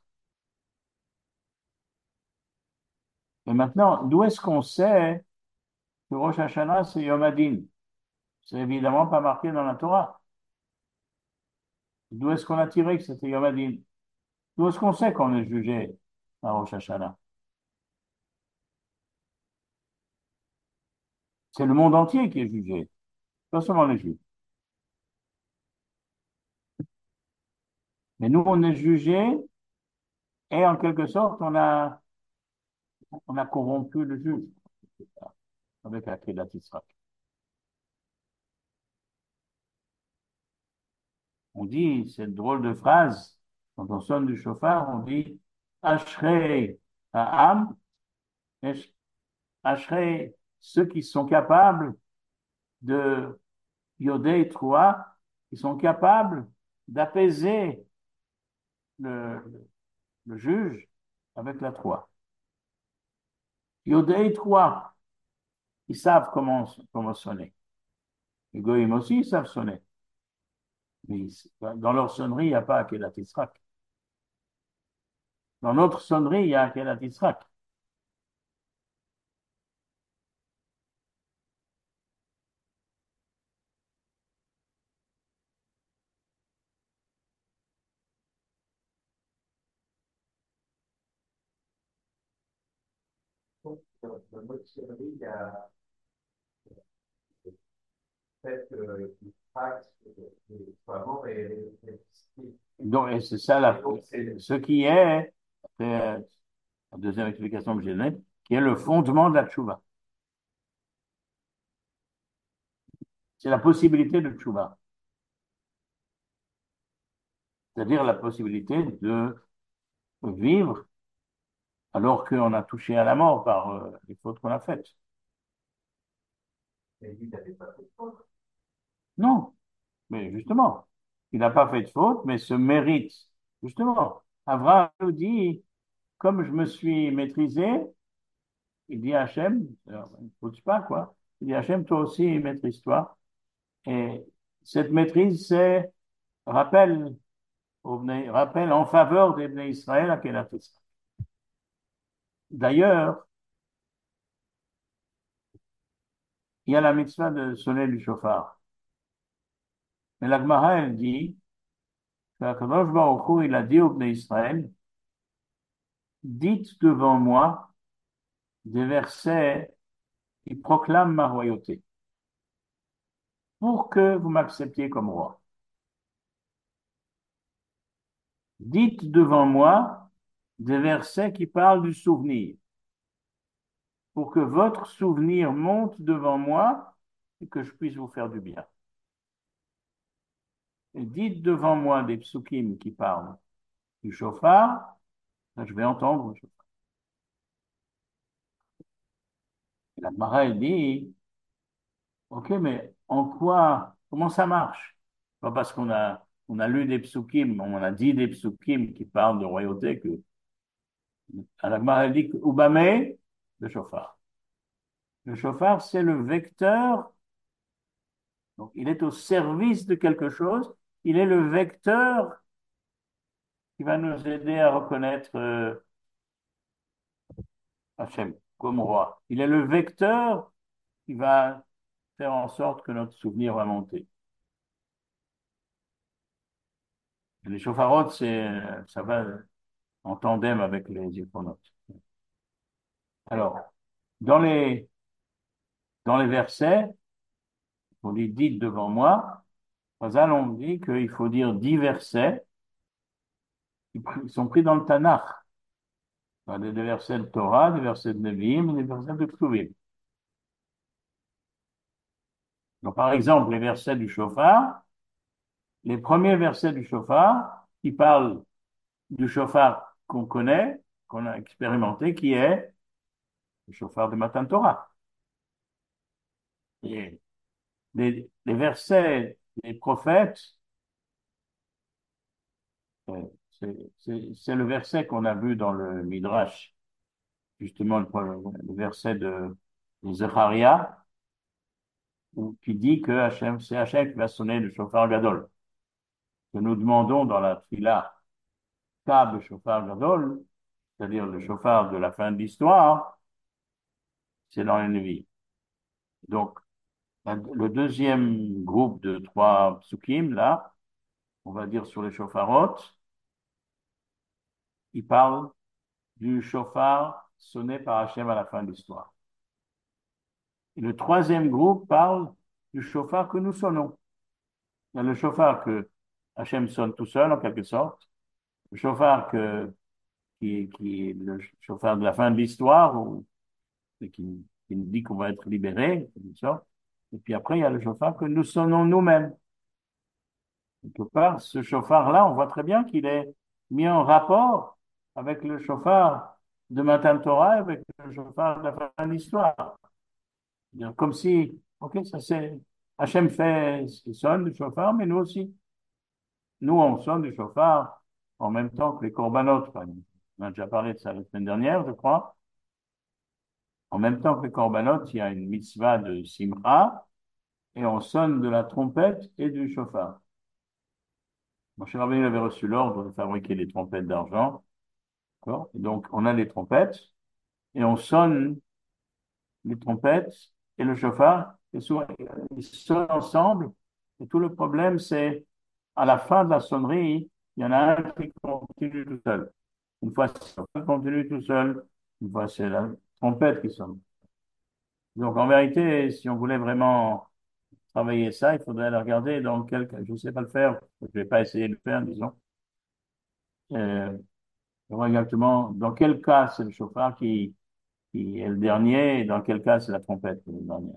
Et maintenant, d'où est-ce qu'on sait que Rosh Hashanah, c'est Yom Hadin? C'est évidemment pas marqué dans la Torah. D'où est-ce qu'on a tiré que c'était Yom Hadin? D'où est-ce qu'on sait qu'on est jugé à Rosh Hashanah? C'est le monde entier qui est jugé, pas seulement les Juifs. Mais nous, on est jugé et en quelque sorte, on a, on a corrompu le juge avec la Kédat Israël. On dit, cette drôle de phrase, quand on sonne du chauffard, on dit Ashrei Ha'am, Ashrei ceux qui sont capables de Yodei Troua, qui sont capables d'apaiser le, le, le juge avec la Troie. Yodei Troua, ils savent comment, comment sonner. Les goïms aussi, ils savent sonner. Mais dans leur sonnerie, il n'y a pas Akedat Yitzhak. Dans notre sonnerie, il y a Akedat Yitzhak. Donc, euh, dans notre sonnerie, il y a fait que Yitzhak soit mort et ressuscité. Donc, et c'est ça, la, ce qui est, c'est la deuxième explication que j'ai donnée, qui est le fondement de la tchouva. C'est la possibilité de tchouva. C'est-à-dire la possibilité de vivre alors qu'on a touché à la mort par euh, les fautes qu'on a faites. Mais il n'avait pas fait de faute. Non, mais justement, il n'a pas fait de faute, mais ce mérite, justement. Abraham nous dit, comme je me suis maîtrisé, il dit à Hachem, alors, il ne faut pas quoi, il dit à Hachem, toi aussi, maîtrise-toi. Et cette maîtrise, c'est rappel, au Bnei- rappel en faveur des Bnei Israël à Kedat Israël. D'ailleurs, il y a la mitzvah de sonner du chauffard. Mais la Gemara, elle dit, qu'Akadosh Baruch Hu, il a dit au Bnei Israël, dites devant moi des versets qui proclament ma royauté, pour que vous m'acceptiez comme roi. Dites devant moi des versets qui parlent du souvenir, pour que votre souvenir monte devant moi et que je puisse vous faire du bien. Et dites devant moi des psukim qui parlent du chauffard, je vais entendre le chauffard. Et la Gemara, elle dit, ok, mais en quoi, comment ça marche? Pas parce qu'on a, on a lu des psukim, on a dit des psukim qui parlent de royauté que, à la Gemara, elle dit, Ubame, le chauffard. Le chauffard, c'est le vecteur, donc il est au service de quelque chose, il est le vecteur qui va nous aider à reconnaître euh, Hachem comme roi. Il est le vecteur qui va faire en sorte que notre souvenir va monter. Et les chauffarotes, c'est, ça va en tandem avec les hypnotes. Alors, dans les, dans les versets, on dit dites devant moi, Chazal, on dit qu'il faut dire dix versets qui sont pris dans le Tanakh. Des versets de Torah, des versets de Nevi'im, des versets de Ktuvim. Donc, par exemple, les versets du chauffard, les premiers versets du chauffard, qui parlent du chauffard qu'on connaît, qu'on a expérimenté, qui est le chauffard de Matan Torah. Et les, les versets des prophètes, euh, c'est c'est- c'est le verset qu'on a vu dans le Midrash, justement le, le verset de, de Zecharia, où- qui dit que Hachem, c'est Hachem qui va sonner le chauffard Gadol. Que nous demandons dans la Tfila, Kab, chauffard Gadol, c'est-à-dire le chauffard de la fin de l'histoire, c'est dans les Nevi. Donc, le deuxième groupe de trois psukim, là, on va dire sur les chauffarot, il parle du chauffard sonné par Hachem à la fin de l'histoire. Et le troisième groupe parle du chauffard que nous sonnons. Il y a le chauffard que Hachem sonne tout seul, en quelque sorte, le chauffard que, qui, qui est le chauffard de la fin de l'histoire, ou, qui, qui nous dit qu'on va être libéré, en quelque sorte. Et puis après, il y a le chauffard que nous sonnons nous-mêmes. Quelque part, ce chauffard-là, on voit très bien qu'il est mis en rapport avec le chauffard de Matan Torah, avec le chauffard de la fin de l'histoire. Comme si, ok, ça c'est, Hachem fait, il sonne du chauffard, mais nous aussi. Nous, on sonne du chauffard en même temps que les corbanotes, par exemple. On a déjà parlé de ça la semaine dernière, je crois. En même temps que les corbanotes, il y a une mitzvah de simra, et on sonne de la trompette et du chauffard. Moshe Rabbeinu avait reçu l'ordre de fabriquer des trompettes d'argent. D'accord. Et donc, on a des trompettes et on sonne les trompettes et le chauffard. Et souvent, ils sonnent ensemble. Et tout le problème, c'est à la fin de la sonnerie, il y en a un qui continue tout seul. Une fois, ça continue tout seul. Une fois, c'est la trompette qui sonne. Donc, en vérité, si on voulait vraiment travailler ça, il faudrait le regarder dans quel cas. Je ne sais pas le faire. Je ne vais pas essayer de le faire, disons. Euh, voir exactement dans quel cas c'est le chauffard qui, qui est le dernier et dans quel cas c'est la trompette qui est le dernier.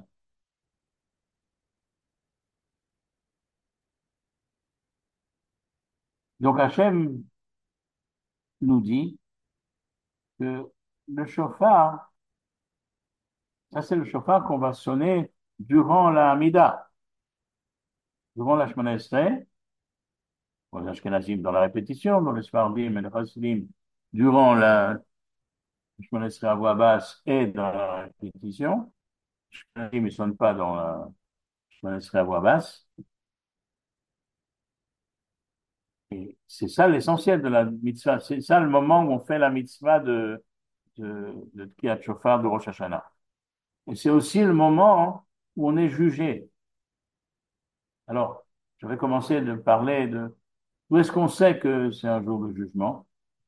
Donc, Hachem nous dit que le chauffard, ça c'est le chauffard qu'on va sonner durant la Hamida, durant la Shemona Esrei, pour les Ashkenazim dans la répétition, dans les Sfardim et les Hasidim, durant la Shemona Esrei à voix basse et dans la répétition. Les Ashkenazim ne sonnent pas dans la Shemona Esrei à voix basse. Et c'est ça l'essentiel de la mitzvah. C'est ça le moment où on fait la mitzvah de, de, de Kriyat Shofar de Rosh Hashanah. Et c'est aussi le moment où on est jugé. Alors, je vais commencer de parler de où est-ce qu'on sait que c'est un jour de jugement,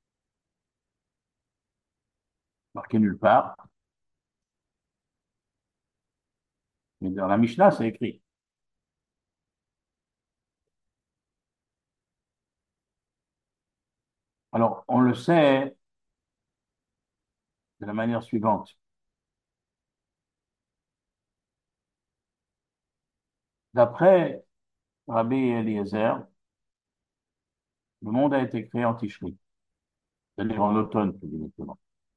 marqué nulle part, mais dans la Mishnah, c'est écrit. Alors, on le sait de la manière suivante. D'après Rabbi Eliezer, le monde a été créé en Tishri, c'est-à-dire en automne, plus exactement.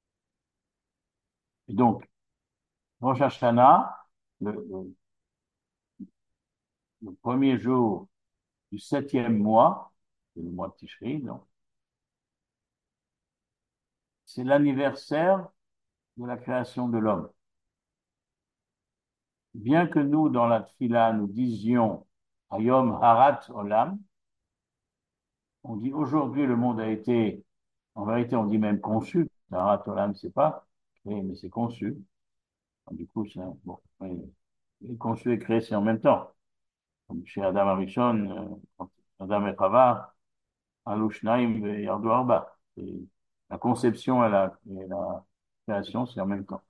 Et donc, Rosh Hashanah, le, le, le premier jour du septième mois, c'est le mois de Tishri, donc, c'est l'anniversaire de la création de l'homme. Bien que nous, dans la Tfila, nous disions Hayom Harat Olam, on dit aujourd'hui le monde a été, en vérité, on dit même conçu. Harat Olam, c'est pas créé, mais c'est conçu. Du coup, c'est un- bon, oui, et conçu et créé, c'est en même temps. Comme chez Adam Arishon, euh, quand Adam et Chava, Alushnaim et Yardu Arba. Et la conception et la, et la création, c'est en même temps.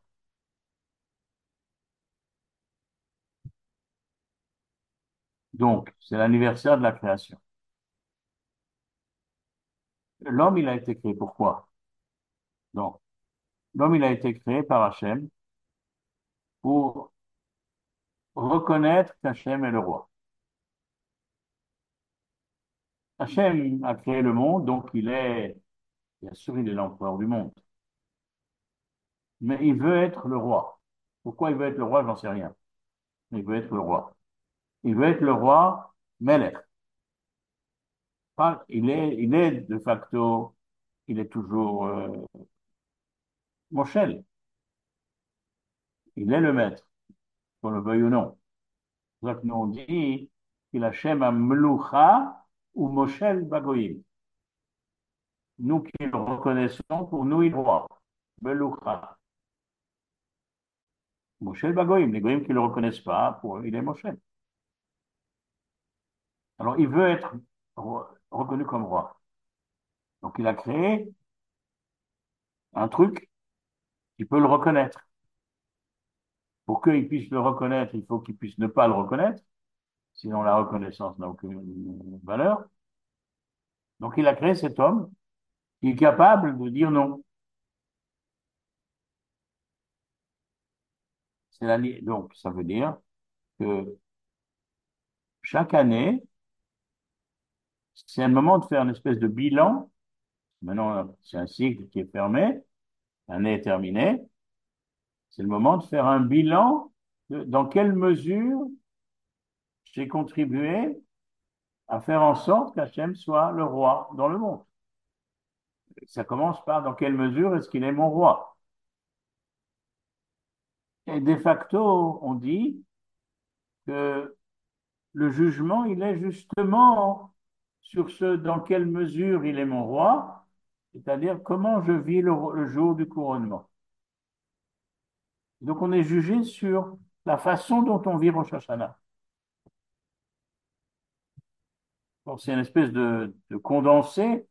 Donc, c'est l'anniversaire de la création. L'homme, il a été créé. Pourquoi? Donc, l'homme, il a été créé par Hachem pour reconnaître qu'Hachem est le roi. Hachem a créé le monde, donc il est, bien sûr, il est l'empereur du monde. Mais il veut être le roi. Pourquoi il veut être le roi, j'en sais rien. Mais il veut être le roi. Il veut être le roi Melech. Pas- Il est, il est de facto, il est toujours euh, Moshel. Il est le maître, qu'on le veuille ou non. C'est pour ça que nous on dit qu'il Hachem a Mloucha ou Moshel Bagoyim. Nous qui le reconnaissons, pour nous, il est roi. Meloucha. Moshe Bagoïm, les Goïms qui ne le reconnaissent pas, pour eux, il est Moshe. Alors, il veut être reconnu comme roi. Donc, il a créé un truc qui peut le reconnaître. Pour qu'il puisse le reconnaître, il faut qu'il puisse ne pas le reconnaître, sinon la reconnaissance n'a aucune valeur. Donc, il a créé cet homme qui est capable de dire non. C'est la, donc, ça veut dire que chaque année, c'est un moment de faire une espèce de bilan. Maintenant, c'est un cycle qui est fermé, l'année est terminée. C'est le moment de faire un bilan de dans quelle mesure j'ai contribué à faire en sorte qu'Hachem soit le roi dans le monde. Ça commence par dans quelle mesure est-ce qu'il est mon roi. Et de facto, on dit que le jugement, il est justement sur ce dans quelle mesure il est mon roi, c'est-à-dire comment je vis le, le jour du couronnement. Donc on est jugé sur la façon dont on vit Rosh Hashanah. Donc c'est une espèce de, de condensé.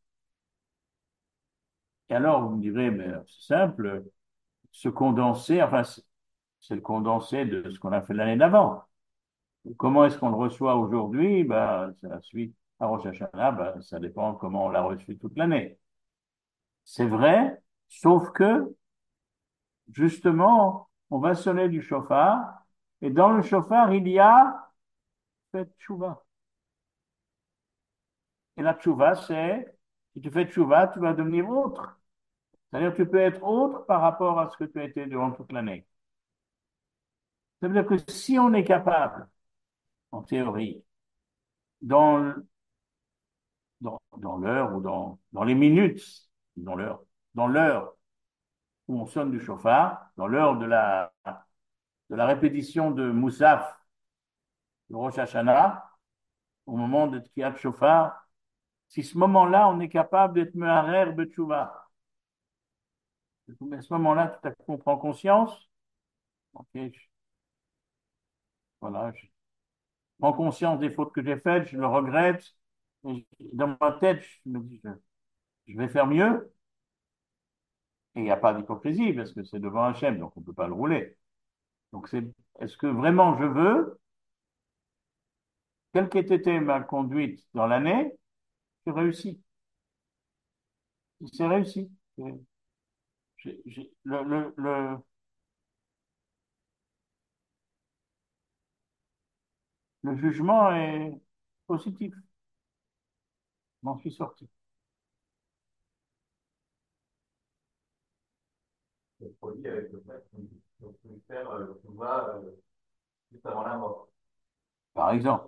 Et alors vous me direz, mais c'est simple, ce condensé, enfin c'est c'est le condensé de ce qu'on a fait l'année d'avant. Comment est-ce qu'on le reçoit aujourd'hui? Ben, c'est la suite à Rosh Hashanah, ben, ça dépend comment on l'a reçu toute l'année. C'est vrai, sauf que, justement, on va sonner du chauffard, et dans le chauffard, il y a fait tchouva. Et la tchouva, c'est, si tu fais tchouva, tu vas devenir autre. C'est-à-dire que tu peux être autre par rapport à ce que tu as été durant toute l'année. Ça veut dire que si on est capable, en théorie, dans, dans, dans l'heure ou dans, dans les minutes, dans l'heure, dans l'heure où on sonne du chauffard, dans l'heure de la, de la répétition de Moussaf, de Rosh Hashanah, au moment de Tkiat Shofar, si ce moment-là, on est capable d'être Meharer Betchouva, à ce moment-là, tout à coup, on prend conscience, ok, je, voilà, je prends conscience des fautes que j'ai faites, je le regrette, et dans ma tête, je me dis, je, je vais faire mieux, et il n'y a pas d'hypocrisie, parce que c'est devant Hachem, donc on ne peut pas le rouler. Donc, c'est, est-ce que vraiment je veux, quelle qu'ait été ma conduite dans l'année, j'ai réussi. C'est réussi. J'ai- j'ai- le, le, le, le jugement est positif. Je m'en suis sorti. Le produit avec le fait qu'on qu'on peut faire euh, le combat euh, juste avant la mort. Par exemple.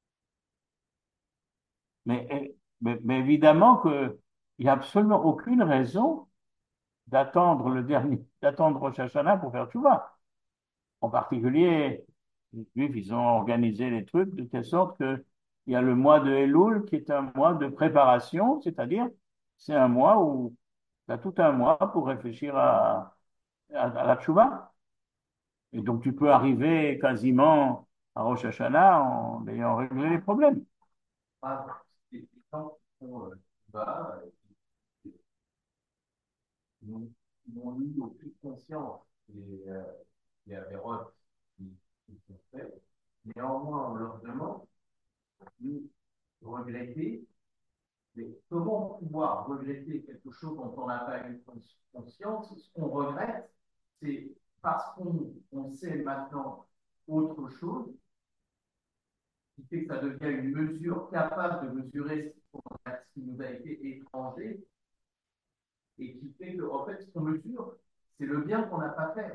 Mais, eh, mais, mais évidemment qu'il n'y a absolument aucune raison d'attendre le dernier, d'attendre Rosh Hashanah pour faire Tchouva. En particulier, les Juifs, ils ont organisé les trucs de telle sorte que il y a le mois de Elul qui est un mois de préparation, c'est-à-dire c'est un mois où tu as tout un mois pour réfléchir à, à, à la Tchouva. Et donc tu peux arriver quasiment à Rosh Hashanah en ayant réglé les problèmes. Ah, c'est des gens qui font euh, du combat, euh, qui qui n'ont qui n'ont eu aucune conscience des, euh, des avérotes qui, qui sont faites. Néanmoins, on leur demande de regretter. Mais comment pouvoir regretter quelque chose dont on n'a pas eu conscience? Ce qu'on regrette, c'est parce qu'on on sait maintenant autre chose, qui fait que ça devient une mesure capable de mesurer ce, ce qui nous a été étranger, et qui fait que, en fait, ce qu'on mesure, c'est le bien qu'on n'a pas fait,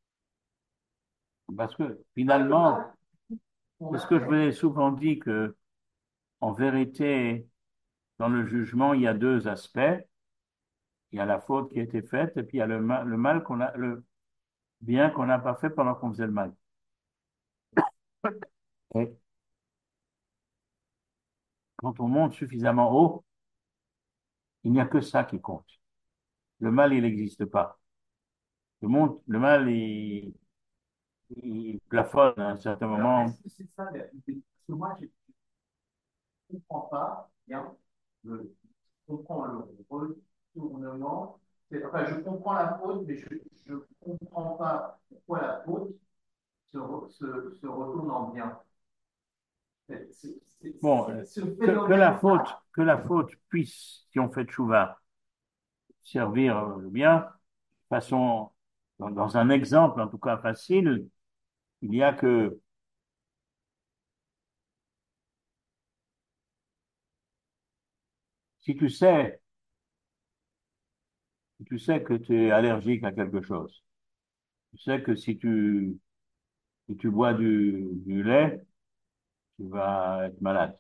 Parce que pas le finalement, mal qu'on c'est ce a que je vous fait. ai souvent dit que, en vérité, dans le jugement, il y a deux aspects. Il y a la faute qui a été faite et puis il y a le mal, le mal qu'on a, le bien qu'on n'a pas fait pendant qu'on faisait le mal. Et quand on monte suffisamment haut, il n'y a que ça qui compte. Le mal, il n'existe pas. Le, monde, le mal, il, il plafonne à un certain Alors, moment. est-ce que c'est ça la réalité? Parce que moi, je ne comprends pas bien, le, je comprends le retournement. C'est- Enfin, je comprends la faute, mais je ne comprends pas pourquoi la faute se, re- se, se retourne en bien. C'est- c'est- c'est- Bon, c'est- euh, Ce que, que la faute, phénomène-là, que la faute puisse, si on fait tchouva, servir euh, le bien, de façon, dans, dans un exemple en tout cas facile, il y a que si tu sais, si tu sais que tu es allergique à quelque chose, tu sais que si tu, si tu bois du, du lait, tu vas être malade.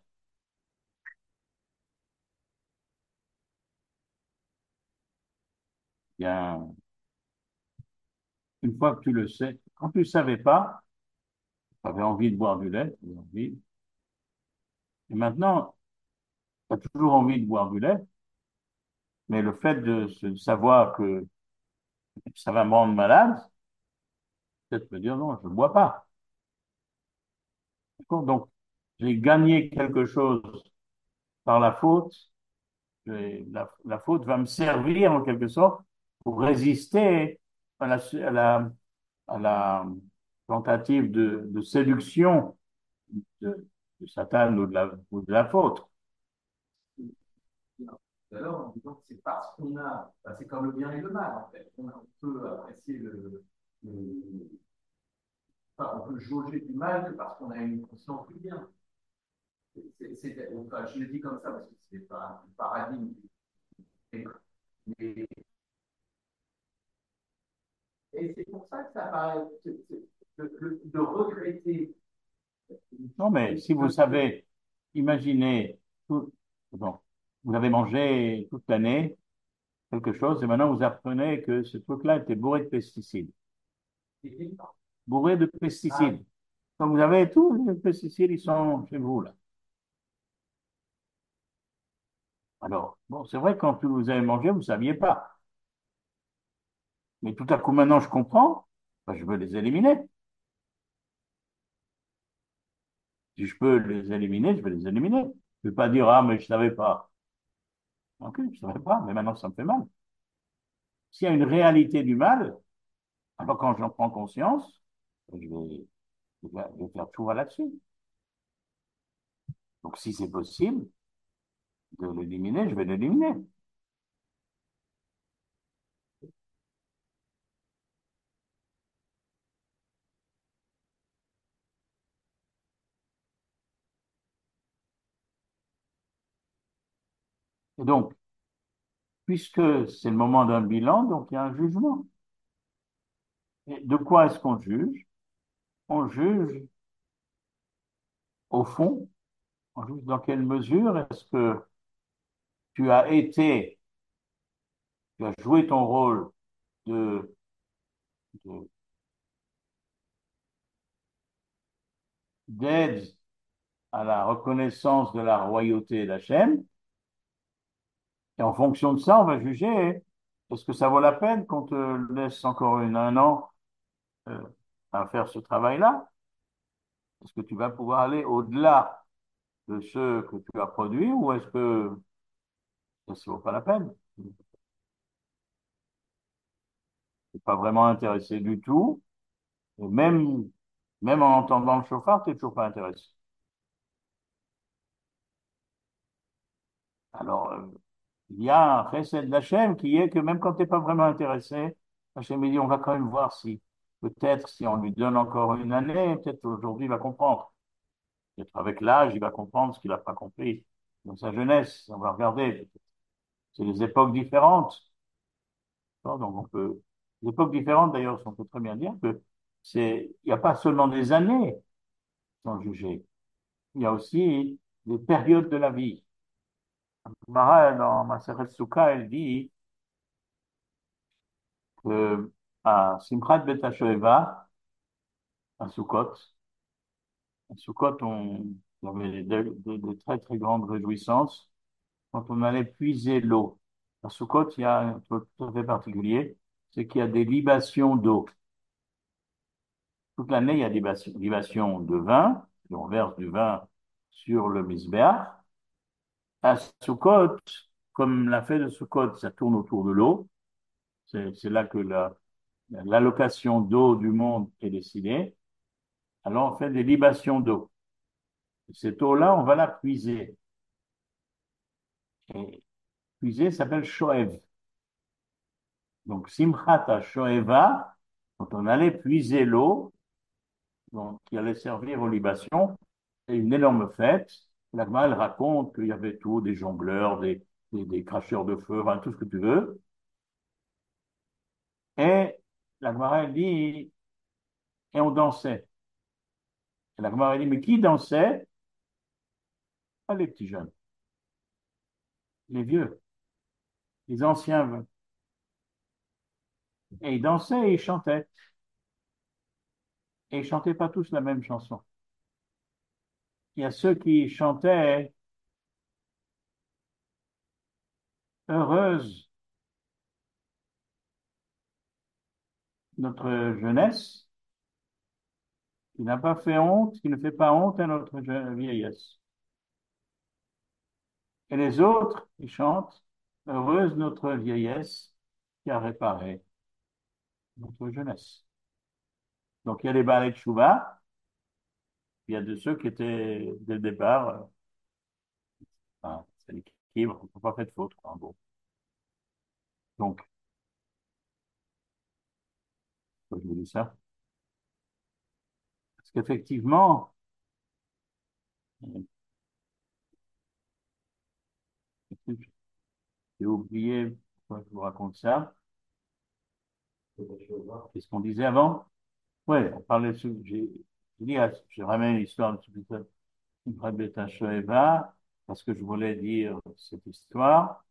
Bien, une fois que tu le sais, quand tu ne savais pas, tu avais envie de boire du lait, tu avais envie. Et maintenant, tu as toujours envie de boire du lait, mais le fait de se- savoir que ça va me rendre malade, peut-être me dire non, je ne bois pas. D'accord. Donc, j'ai gagné quelque chose par la faute. Je- La, la faute va me servir en quelque sorte pour résister à la, à la, à la tentative de, de séduction de, de Satan ou de la, ou de la faute. Tout à l'heure, en disant que c'est parce qu'on a, bah, c'est comme le bien et le mal en fait. On, a- on peut apprécier le, le- enfin, on peut jauger du mal que parce qu'on a une conscience du bien. C'est, c'est- enfin, je le dis comme ça parce que c'est pas un paradigme. Mais, mais- et c'est pour ça que ça paraît c'est- c'est- de, de- de regretter. Non, mais si vous savez, imaginez, tout, bon, vous avez mangé toute l'année quelque chose et maintenant vous apprenez que ce truc-là était bourré de pesticides. Bourré de Ah, pesticides. Donc vous avez tous les pesticides, ils sont chez vous là. Alors, bon, c'est vrai que quand vous avez mangé, vous ne saviez pas. Mais tout à coup, maintenant, je comprends. Ben, je veux les éliminer. Si je peux les éliminer, je vais les éliminer. Je ne vais pas dire, ah, mais je ne savais pas. Ok, je ne savais pas, mais maintenant, ça me fait mal. S'il y a une réalité du mal, alors quand j'en prends conscience, je vais, je vais, je vais faire tout là-dessus. Donc, si c'est possible de l'éliminer, je vais l'éliminer. Et donc, puisque c'est le moment d'un bilan, donc il y a un jugement. Et de quoi est-ce qu'on juge? On juge, au fond, on juge dans quelle mesure est-ce que tu as été, tu as joué ton rôle de, de- d'aide à la reconnaissance de la royauté d'Hachem. Et en fonction de ça, on va juger, est-ce que ça vaut la peine qu'on te laisse encore une, un an euh, à faire ce travail-là? Est-ce que tu vas pouvoir aller au-delà de ce que tu as produit ou est-ce que ça ne vaut pas la peine? Tu n'es pas vraiment intéressé du tout. Et même, même en entendant le chauffard, tu n'es toujours pas intéressé. Alors, euh, il y a un chesed d'Hachem qui est que même quand tu n'es pas vraiment intéressé, Hachem me dit, on va quand même voir si, peut-être, si on lui donne encore une année, peut-être aujourd'hui il va comprendre. Peut-être avec l'âge, il va comprendre ce qu'il n'a pas compris dans sa jeunesse. On va regarder. C'est des époques différentes. Donc, on peut, des époques différentes, d'ailleurs, on peut très bien dire que c'est, il n'y a pas seulement des années qui sont jugées. Il y a aussi des périodes de la vie. Mara, dans Maseret Souka, elle dit que à Simchat Bet HaShoeva, à Sukkot, à Sukkot, on, il y avait de, de- de très très grandes réjouissances quand on allait puiser l'eau. À Sukkot, il y a un truc tout à fait particulier, c'est qu'il y a des libations d'eau. Toute l'année, il y a des libations, libations de vin, et on verse du vin sur le misbéach. À Sukkot, comme la fête de Sukkot, ça tourne autour de l'eau, c'est c'est là que la, l'allocation d'eau du monde est décidée. Alors, on fait des libations d'eau. Cette eau-là, on va la puiser. Et puiser s'appelle shoev. Donc, simchat shoeva, quand on allait puiser l'eau, donc, qui allait servir aux libations, c'est une énorme fête. La Gemara, elle raconte qu'il y avait tout, des jongleurs, des, des, des cracheurs de feu, enfin, tout ce que tu veux. Et la Gemara, elle dit, et on dansait. Et la Gemara, elle dit, mais qui dansait? Pas les petits jeunes, les vieux, les anciens. Et ils dansaient et ils chantaient. Et ils chantaient pas tous la même chanson. Il y a ceux qui chantaient heureuse notre jeunesse, qui n'a pas fait honte, qui ne fait pas honte à notre je- vieillesse. Et les autres, ils chantent, heureuse notre vieillesse qui a réparé notre jeunesse. Donc il y a les ballets de Chouba, il y a de ceux qui étaient dès le départ, euh, enfin, c'est l'équilibre, il ne faut pas faire de faute, quoi, en gros. Donc, pourquoi je vous dis ça? Parce qu'effectivement, euh, j'ai oublié pourquoi je vous raconte ça. Qu'est-ce qu'on disait avant? Oui, on parlait de, j'ai j'ai dit, ah, je ramène l'histoire de Rabbeinu Shoeva, parce que je voulais dire cette histoire.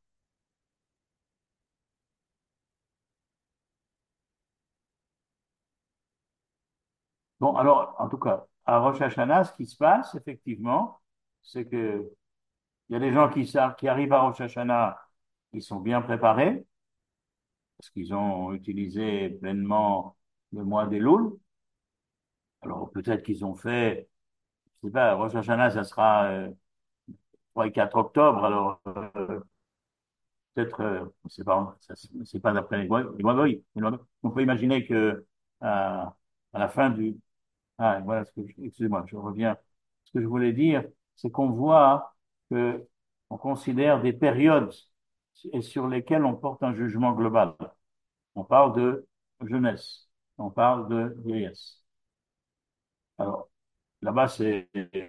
Bon, alors, en tout cas, à Rosh Hashanah, ce qui se passe, effectivement, c'est que il y a des gens qui, savent, qui arrivent à Rosh Hashanah, ils sont bien préparés, parce qu'ils ont utilisé pleinement le mois des Louls. Alors, peut-être qu'ils ont fait, je sais pas, Rosh Hashanah, ça sera euh, trois et quatre octobre, alors euh, peut-être, euh, c'est pas, ça, c'est pas d'après les Gwa- les Gwagoïs. On peut imaginer que à, à la fin du, ah, voilà ce que je, excusez-moi, je reviens. Ce que je voulais dire, c'est qu'on voit que on considère des périodes et sur lesquelles on porte un jugement global. On parle de jeunesse, on parle de vieillesse. Alors, là-bas, c'est,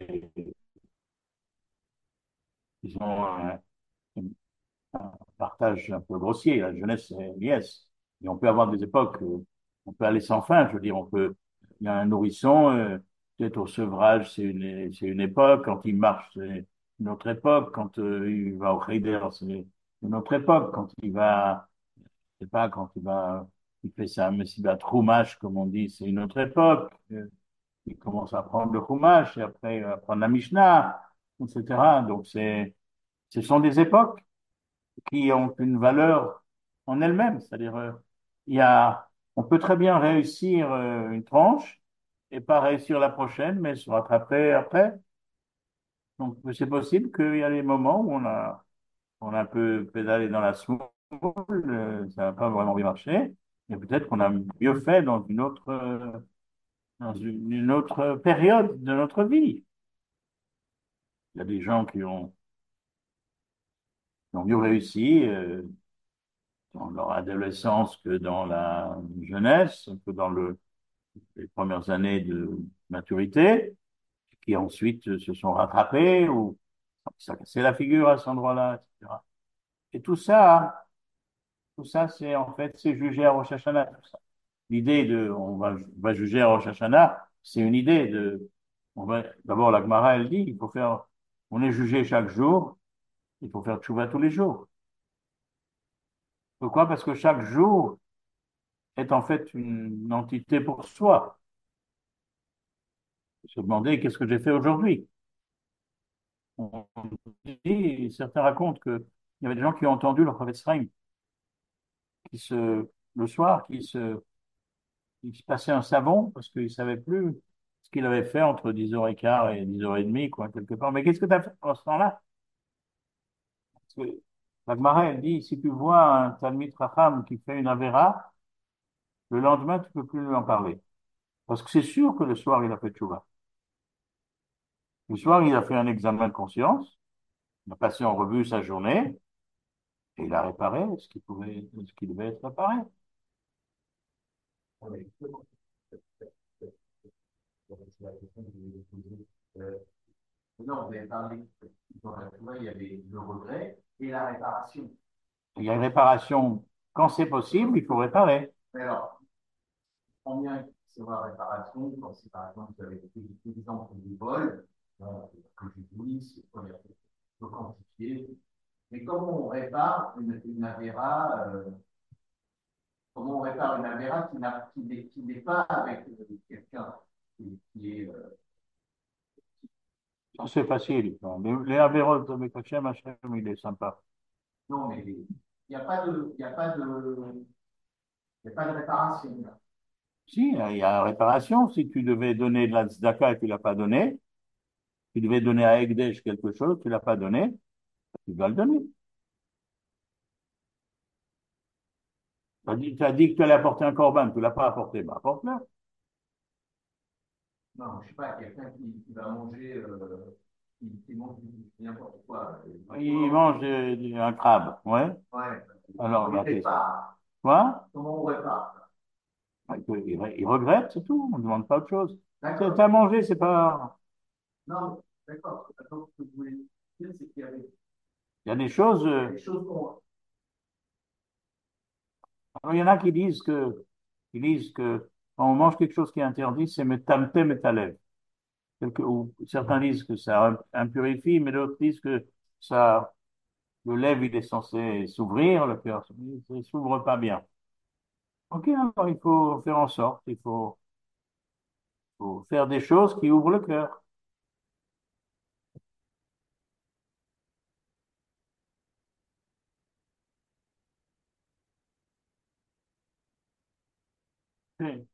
ils ont un, un partage un peu grossier. La jeunesse, c'est la vieillesse. Et on peut avoir des époques, euh, on peut aller sans fin. Je veux dire, on peut, il y a un nourrisson, euh, peut-être au sevrage, c'est une, c'est une époque. Quand il marche, c'est une autre époque. Quand euh, il va au Heider, c'est une autre époque. Quand il va, je sais pas, quand il va, il fait sa messibat Chumash, comme on dit, c'est une autre époque. Euh, Il commence à apprendre le Chumash et après il va apprendre la Mishnah, et cetera. Donc c'est, ce sont des époques qui ont une valeur en elles-mêmes. C'est-à-dire, euh, il y a, on peut très bien réussir euh, une tranche et pas réussir la prochaine, mais se rattraper après. Donc, c'est possible qu'il y a des moments où on a, on a un peu pédalé dans la semoule, euh, ça n'a pas vraiment bien marché, et peut-être qu'on a mieux fait dans une autre, euh, dans une, une autre période de notre vie. Il y a des gens qui ont, qui ont mieux réussi, euh, dans leur adolescence que dans la jeunesse, que dans le, les premières années de maturité, qui ensuite se sont rattrapés ou ça cassé la figure à cet endroit-là, et cetera. Et tout ça, tout ça, c'est en fait, c'est jugé à Rosh Hashanah, tout ça. L'idée de, on va, on va juger à Rosh Hashanah, c'est une idée de, on va, d'abord la Gemara, elle dit, il faut faire, on est jugé chaque jour, il faut faire tchouva tous les jours. Pourquoi? Parce que chaque jour est en fait une entité pour soi. Se demander qu'est-ce que j'ai fait aujourd'hui. On dit, certains racontent qu'il y avait des gens qui ont entendu le prophète Sraim, qui se, le soir, qui se, qui se passait un savon parce qu'il ne savait plus ce qu'il avait fait entre dix heures quinze et dix heures trente, quoi, quelque part. Mais qu'est-ce que tu as fait pendant ce temps-là? Parce que la Gemara, elle dit, si tu vois un Talmid Racham qui fait une Avera, le lendemain, tu ne peux plus lui en parler. Parce que c'est sûr que le soir, il a fait tchouva. Le soir, il a fait un examen de conscience, il a passé en revue sa journée, et il a réparé ce qui pouvait, ce qui devait être réparé. Oui, justement, c'est la question que je voulais poser. Euh, non, vous avez parlé, dans la Torah, il y avait le regret et la réparation. Il y a une réparation, quand c'est possible, il faut réparer. Mais alors, combien sera réparation quand c'est par exemple, vous avez l'exemple du vol, euh, que j'utilise, c'est qu'on peut quantifier. Mais comment on répare une, une Avera, euh, comment on répare une Avera qui n'a- qui n'est qui n'est pas avec euh, quelqu'un qui, qui est. Euh, Ça, c'est facile. Les, les avérotes de Mekachem, Hachem, il est sympa. Non, mais il n'y a pas de, il y a pas de, il y a pas de réparation, là. Si, il y a réparation. Si tu devais donner de la tzedaka et tu l'as pas donné, tu devais donner à Ekdesh quelque chose, tu l'as pas donné, tu dois le donner. Tu as dit, tu as dit que tu allais apporter un corban, tu l'as pas apporté, bah apporte-le. Non, je sais pas, quelqu'un qui, qui va manger, euh, qui, qui mange n'importe quoi. euh, Du Il porc. mange euh, un crabe, ouais. Ouais. Alors, Il bah, qu'est-ce- répare. quoi? Comment on répare? Bah, Il, il- il regrette, c'est tout. On ne demande pas autre chose. C'est D'accord. à manger, c'est pas. Non, d'accord. Attends, ce que je voulais dire, c'est qu'il y avait Il y a des choses. il y a euh, des choses qu'on. alors, il y en a qui disent que, qui disent que quand on mange quelque chose qui est interdit, c'est metamte metalev. Quelque- ou certains disent que ça impurifie, mais d'autres disent que ça, le lèvre, il est censé s'ouvrir, le cœur ne s'ouvre pas bien. Ok, alors il faut faire en sorte, il faut, faut faire des choses qui ouvrent le cœur. Ok.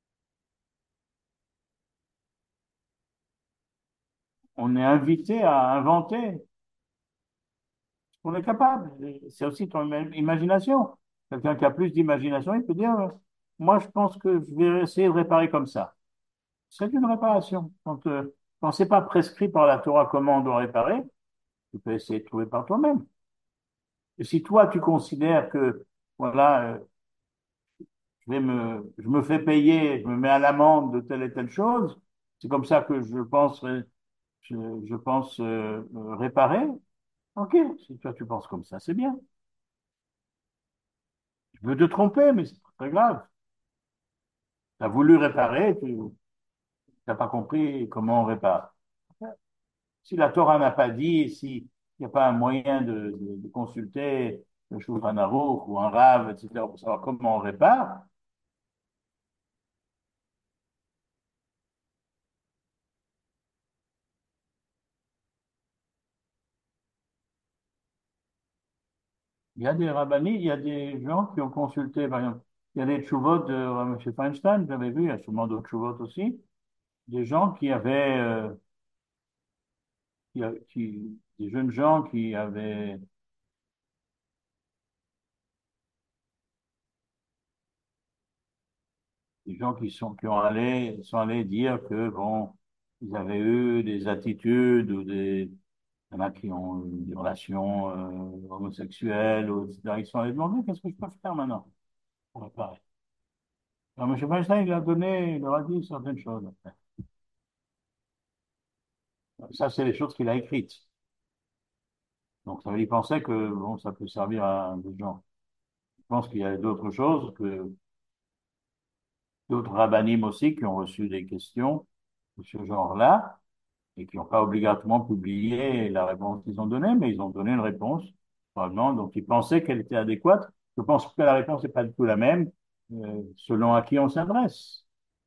On est invité à inventer. On est capable. C'est aussi ton ima- imagination. Quelqu'un qui a plus d'imagination, il peut dire, euh, moi, je pense que je vais essayer de réparer comme ça. C'est une réparation. Quand, euh, quand c'est pas prescrit par la Torah comment on doit réparer, tu peux essayer de trouver par toi-même. Et si toi, tu considères que, voilà, euh, je vais me, je me fais payer, je me mets à l'amende de telle et telle chose, c'est comme ça que je pense, euh, je, je pense euh, euh, réparer. Ok, si toi tu penses comme ça, c'est bien. Tu veux te tromper, mais c'est pas très grave. Tu as voulu réparer, tu n'as pas compris comment on répare. Si la Torah n'a pas dit, s'il n'y a pas un moyen de, de, de consulter le Shulchan Aruch ou un Rav, et cetera, pour savoir comment on répare, il y a des rabbinis, il y a des gens qui ont consulté, par exemple, il y a des tchouvot de M. Feinstein, j'avais vu, il y a sûrement d'autres tchouvot aussi, des gens qui avaient, euh, qui, a- qui- des jeunes gens qui avaient, des gens qui sont, qui ont allé, sont allés dire que, bon, ils avaient eu des attitudes ou des, il y en a qui ont eu des relations euh, homosexuelles, ou, et cetera. Ils sont allés demander qu'est-ce que je peux faire maintenant pour réparer. Alors, M. Feinstein, il a donné, il leur a dit certaines choses. Ça, c'est les choses qu'il a écrites. Donc, ça veut dire, il pensait que bon, ça peut servir à des gens. Je pense qu'il y a d'autres choses, que d'autres rabbinim aussi qui ont reçu des questions de ce genre-là et qui n'ont pas obligatoirement publié la réponse qu'ils ont donnée, mais ils ont donné une réponse, probablement, donc ils pensaient qu'elle était adéquate. Je pense que la réponse n'est pas du tout la même euh, selon à qui on s'adresse.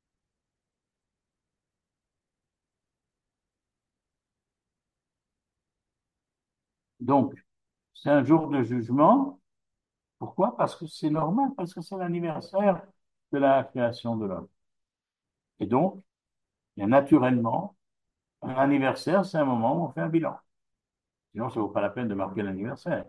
Donc, c'est un jour de jugement. Pourquoi? Parce que c'est normal, parce que c'est l'anniversaire de la création de l'homme. Et donc, il y a naturellement un anniversaire, c'est un moment où on fait un bilan. Sinon, ça ne vaut pas la peine de marquer l'anniversaire.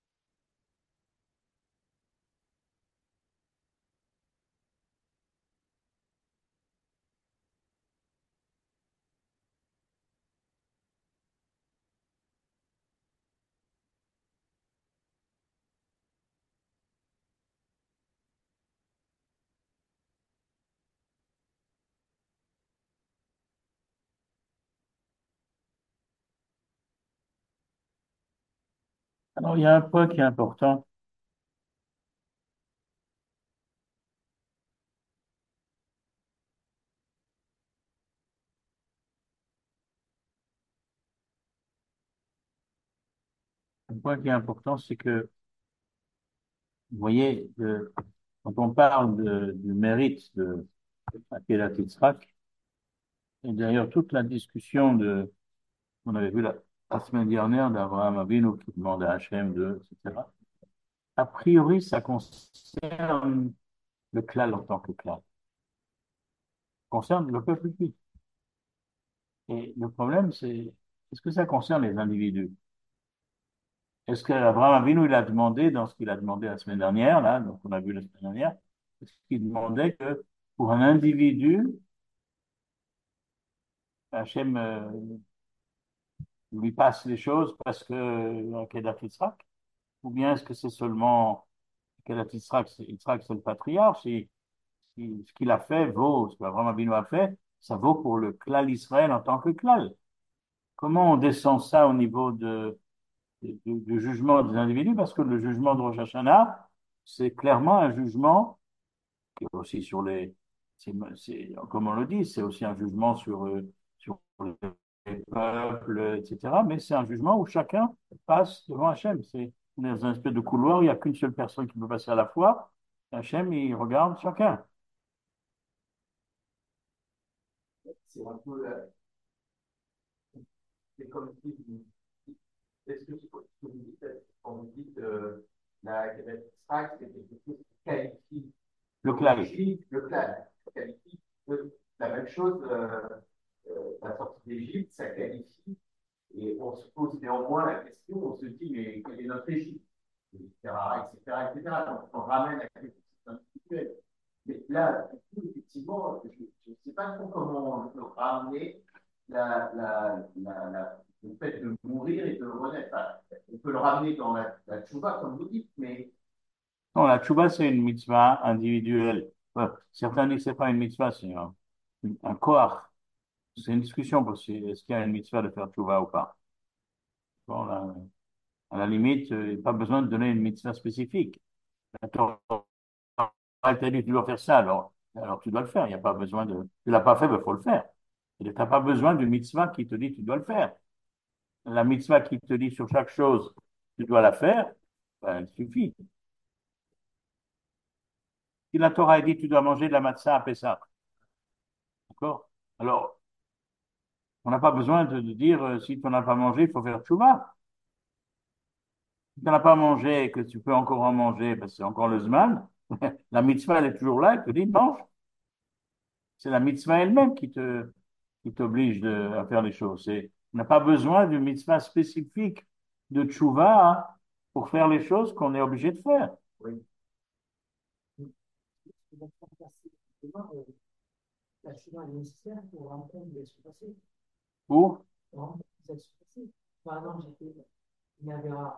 Alors, il y a un point qui est important, un point qui est important, c'est que, vous voyez, de- quand on parle de- du mérite de Akedat Yitzhak, et d'ailleurs toute la discussion de, on avait vu là, la semaine dernière d'Abraham Avinu qui demandait à Hachem de, et cetera. A priori, ça concerne le klal en tant que klal. Ça concerne le peuple juif. Et le problème, c'est, est-ce que ça concerne les individus? Est-ce qu'Abraham Avinu, il a demandé, dans ce qu'il a demandé la semaine dernière, là, donc on a vu la semaine dernière, est-ce qu'il demandait que pour un individu, Hachem euh, lui passe les choses parce que euh, Kedat Yitzhak? Ou bien est-ce que c'est seulement Kedat Yitzhak, c'est Yitzhak, c'est le patriarche, et, et ce qu'il a fait vaut, ce qu'Abraham Avinu a fait, ça vaut pour le klal Israël en tant que klal. Comment on descend ça au niveau de, de- de- du jugement des individus? Parce que le jugement de Rosh Hashanah, c'est clairement un jugement qui est aussi sur les, c'est, c'est- comme on le dit, c'est aussi un jugement sur, euh, sur les peuples, et cetera. Mais c'est un jugement où chacun passe devant Hachem. C'est on est dans un espèce de couloir, il n'y a qu'une seule personne qui peut passer à la fois. Hachem, il regarde chacun. C'est un peu, euh, c'est comme si vous, est-ce que ce que vous dites, quand vous dites euh, la Québec abstract, c'est quelque chose qui qualifie Le clal. le clan, qualifie de- la même chose, euh, euh, la sortie d'Égypte, ça qualifie, et on se pose néanmoins la question, on se dit, mais quel est notre Égypte, et cetera, et cetera, et cetera. Donc on ramène à quelque chose d'individuel. Mais là, du coup, effectivement, je ne sais pas trop comment on peut ramener la, la, la, la, le fait de mourir et de renaître. Enfin, on peut le ramener dans la, la tchouva, comme vous dites, mais Non, la tchouba, c'est une mitzvah individuelle. Ouais, certains disent que ce n'est pas une mitzvah, c'est un, un koach. C'est une discussion possible. Est-ce qu'il y a une mitzvah de faire tchouba ou pas? Bon, là, à la limite, euh, il n'y a pas besoin de donner une mitzvah spécifique. La Torah t'a dit, tu dois faire ça, alors, alors tu dois le faire. Il n'y a pas besoin de. Tu ne l'as pas fait, il faut le faire. Tu n'as pas besoin d'une mitzvah qui te dit, tu dois le faire. La mitzvah qui te dit sur chaque chose, tu dois la faire, ben, elle suffit. Si la Torah dit, tu dois manger de la matzah à Pessah, d'accord? Alors, on n'a pas besoin de, de dire, euh, si tu n'en as pas mangé, il faut faire tchouva. Si tu n'en as pas mangé et que tu peux encore en manger, parce que c'est encore le zman, la mitzvah, elle est toujours là, elle te dit, mange. C'est la mitzvah elle-même qui te, qui t'oblige de, à faire les choses. C'est, on n'a pas besoin d'une mitzvah spécifique de tchouva pour faire les choses qu'on est obligé de faire. oui. La Chine est nécessaire pour remplir les sous-passés. Pour, Pour remplir les sous-passés. Par exemple, j'ai fait une avéra.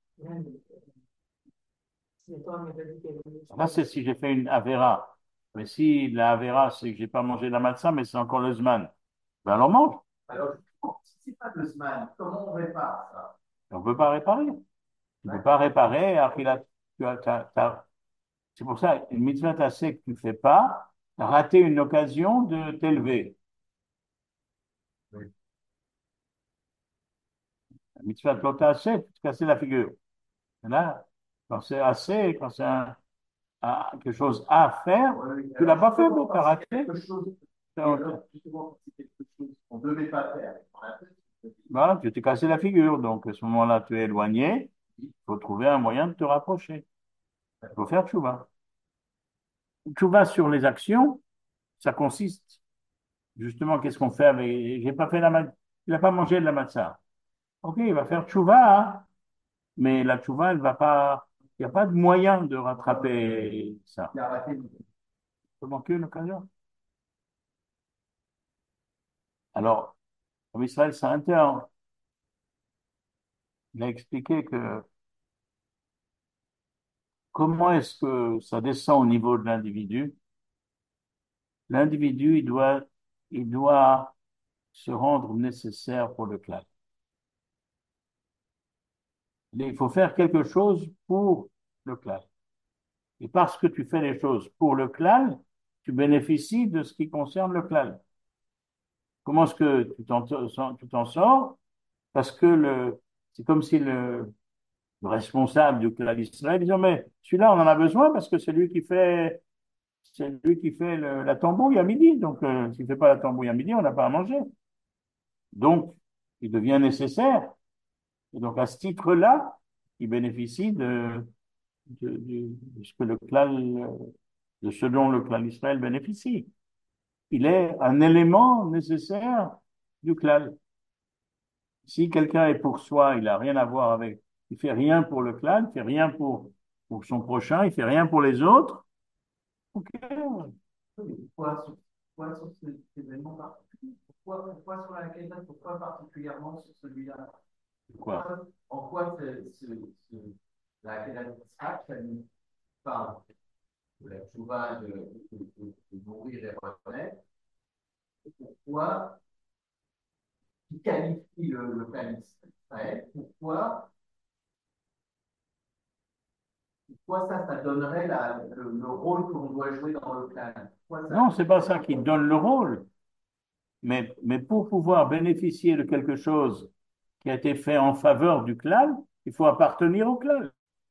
Si toi m'avais dit qu'il y avait une là, c'est si j'ai fait une avera. Mais si la avera, c'est que j'ai pas mangé la matzah, mais c'est encore le zman, ben alors mange. Alors, si ce n'est pas de semaine, comment on répare ça? On ne peut pas réparer. Tu ne peux pas réparer. Alors qu'il a, tu as, t'as- t'as- c'est pour ça, une mitzvah tassée que tu ne fais pas, tu as raté une occasion de t'élever. Oui. La mitzvah de tassée, tu te casser la figure. Et là, quand c'est assez, quand c'est un- un- quelque chose à faire, Oui, oui. tu ne Alors, l'as pas fait, justement, mais tu as parce que c'est raté. quelque chose, et Donc, alors, justement, c'est quelque chose qu'on ne devait pas faire. On a fait, je me dis, voilà, tu t'es cassé la figure. Donc, à ce moment-là, tu es éloigné. Il faut trouver un moyen de te rapprocher. Il faut faire tchouva. Tchouva sur les actions, ça consiste justement, qu'est-ce qu'on fait avec. J'ai pas fait la ma- Il n'a pas mangé de la matzah. Ok, il va faire tchouva, hein, mais la tchouva, elle va pas. Il n'y a pas de moyen de rattraper ça. il a raté une Il peut manquer une occasion. Alors, comme Israël Sainter, il a expliqué que comment est-ce que ça descend au niveau de l'individu? L'individu, il doit, il doit se rendre nécessaire pour le clan. Il faut faire quelque chose pour le clan. Et parce que tu fais les choses pour le clan, tu bénéficies de ce qui concerne le clan. Comment est-ce que tu t'en, tu t'en sors? Parce que le, c'est comme si le, le responsable du clan d'Israël disait, mais celui-là, on en a besoin parce que c'est lui qui fait, c'est lui qui fait le- la tambouille à midi. Donc, euh, s'il ne fait pas la tambouille à midi, on n'a pas à manger. Donc, il devient nécessaire. Et donc, à ce titre-là, il bénéficie de, de, de- de ce que le clan, de ce dont le clan Israël bénéficie. Il est un élément nécessaire du clan. Si quelqu'un est pour soi, il n'a rien à voir avec, il fait rien pour le clan, il fait rien pour, pour son prochain, il fait rien pour les autres. Ok. Pourquoi sur, pourquoi sur cet événement particulier? Pourquoi, pourquoi sur la Kedah? Pourquoi particulièrement sur celui-là? Quoi? Pourquoi- En quoi ce, ce, ce, la Kedah d'Israël, ça nous parle de la tchouva, de, de, de, de mourir et renaître? Pourquoi qui qualifie le, le clan d'Israël? Pourquoi, pourquoi ça, ça donnerait la, le, le rôle qu'on doit jouer dans le clan? Pourquoi ça, Non, c'est pas ça qui donne le rôle. Mais, mais pour pouvoir bénéficier de quelque chose qui a été fait en faveur du clan, il faut appartenir au clan.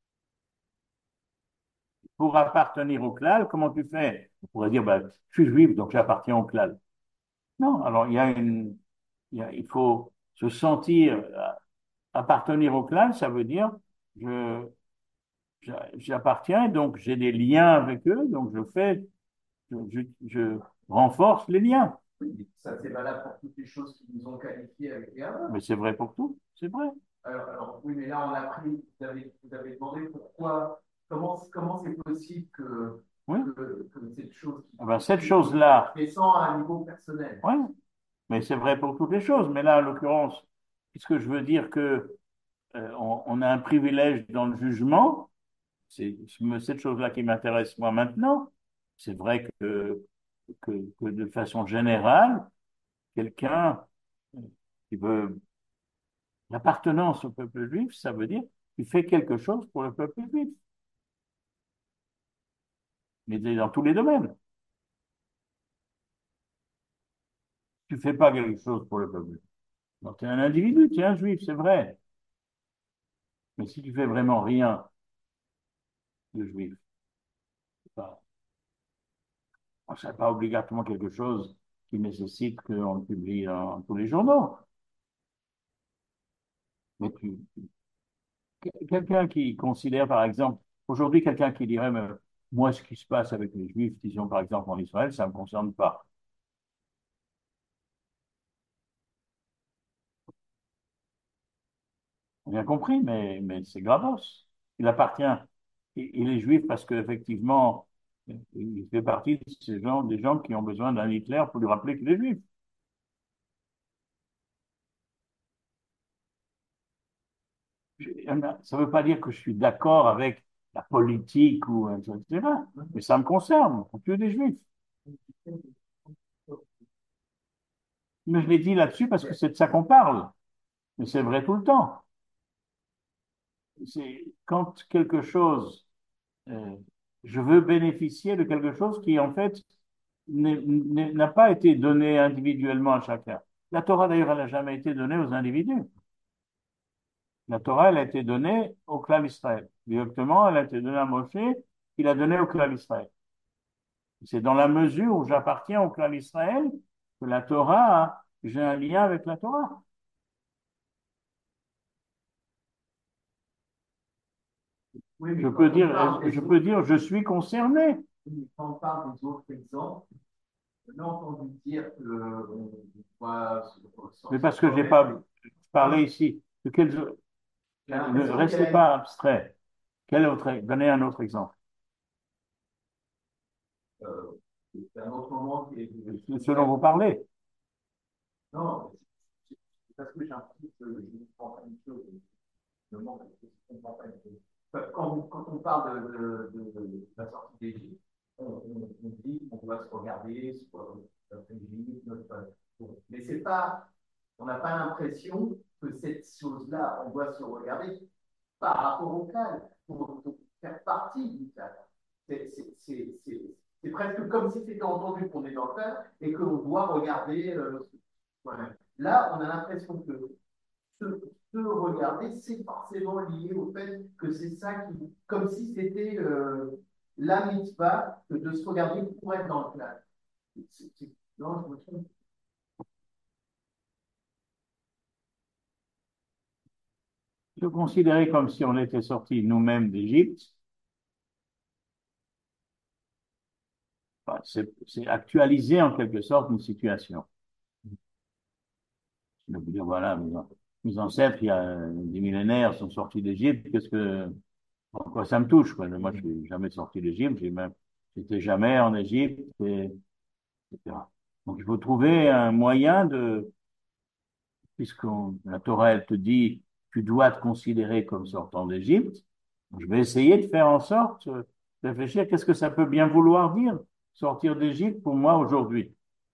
Pour appartenir au clan, comment tu fais? On pourrait dire, ben, je suis juif, donc j'appartiens au clan. Non, alors il y a une, il y a- il faut se sentir euh, appartenir au clan, ça veut dire je, j'a- j'appartiens, donc j'ai des liens avec eux, donc je fais, je, je, je renforce les liens. ça c'est valable pour toutes les choses qui nous ont qualifiés avec les Arabes. Mais c'est vrai pour tout, c'est vrai. Alors, alors, oui, mais là, on a pris, vous avez, vous avez demandé pourquoi, comment, comment c'est possible que, Oui. que, que cette chose qui, Ah ben, cette qui- chose-là, descend à un niveau personnel. oui, mais c'est vrai pour toutes les choses. Mais là, en l'occurrence, puisque je veux dire que euh, on, on a un privilège dans le jugement, c'est cette chose-là qui m'intéresse moi maintenant. C'est vrai que, que, que de façon générale, quelqu'un qui veut l'appartenance au peuple juif, ça veut dire qu'il fait quelque chose pour le peuple juif, mais dans tous les domaines. Tu ne fais pas quelque chose pour le peuple juif. Donc, tu es un individu, tu es un juif, c'est vrai. Mais si tu fais vraiment rien de juif, c'est pas, c'est pas obligatoirement quelque chose qui nécessite qu'on le publie dans tous les journaux. Mais tu, quelqu'un qui considère, par exemple, aujourd'hui, quelqu'un qui dirait, mais, moi, ce qui se passe avec les juifs, disons, par exemple, en Israël, ça ne me concerne pas. On a bien compris, mais, mais c'est gravos. Il appartient, il, il est juif parce qu'effectivement, il fait partie de ces gens, des gens qui ont besoin d'un Hitler pour lui rappeler qu'il est juif. Ça ne veut pas dire que je suis d'accord avec la politique ou et cetera. Mais ça me concerne. On tue des juifs. Mais je l'ai dit là-dessus parce que c'est de ça qu'on parle. Mais c'est vrai tout le temps. C'est quand quelque chose, euh, je veux bénéficier de quelque chose qui en fait n'est- n'est- n'a pas été donné individuellement à chacun. La Torah d'ailleurs, elle n'a jamais été donnée aux individus. La Torah, elle a été donnée au clan Israël. Directement, elle a été donnée à Moshe, il a donné au clan Israël. C'est dans la mesure où j'appartiens au clan Israël que la Torah, j'ai un lien avec la Torah. Oui, mais Je quand peux on parle dire, des je autres, peux dire, je suis concerné. oui, quand on parle des autres exemples, on a entendu dire que on doit se Mais se- se parce que j'ai remettre. pas parlé ici de quels, J'ai ne l'impression qu'il y restez a pas abstrait. Quel autre, donnez un autre exemple. euh, c'est un autre moment qui est. Ce dont vous parlez. Non, c'est c'est parce que j'ai l'impression que je ne comprends pas une chose. Je me demande si je ne comprends pas une chose. Quand, on- quand on parle de, de, de, de la sortie d'Égypte, on, on, on dit qu'on doit se regarder sur notre Égypte, notre. Mais c'est pas. On n'a pas l'impression que cette chose-là, on doit se regarder par rapport au calme, pour, pour faire partie du calme. C'est c'est- c'est- c'est- c'est presque comme si c'était entendu qu'on est dans le calme et qu'on doit regarder. Euh, voilà. Là, on a l'impression que se, se regarder, c'est forcément lié au fait que c'est ça qui, comme si c'était euh, la mitzvah que de se regarder pour être dans le calme. C'est- c'est- Non, je me trompe. se considérer comme si on était sortis nous-mêmes d'Égypte, enfin, c'est c'est actualiser en quelque sorte une situation. Je veux dire, voilà, mes, an- mes ancêtres, il y a des millénaires, sont sortis d'Égypte, qu'est-ce que, en quoi ça me touche, quoi. Moi, je suis jamais sorti d'Égypte, j'ai même, j'étais jamais en Égypte, et, etc. Donc, il faut trouver un moyen de, puisque la Torah, elle te dit, tu dois te considérer comme sortant d'Égypte, je vais essayer de faire en sorte euh, de réfléchir, qu'est-ce que ça peut bien vouloir dire, sortir d'Égypte pour moi aujourd'hui.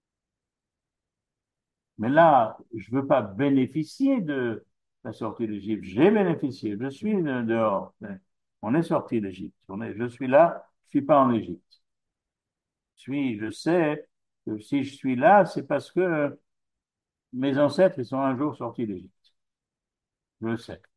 Mais là, je ne veux pas bénéficier de la sortie d'Égypte. J'ai bénéficié, je suis dehors. On est sorti d'Égypte. On est, je suis là, je ne suis pas en Égypte. Je suis, je sais que si je suis là, c'est parce que mes ancêtres, ils sont un jour sortis d'Égypte. Je le sais.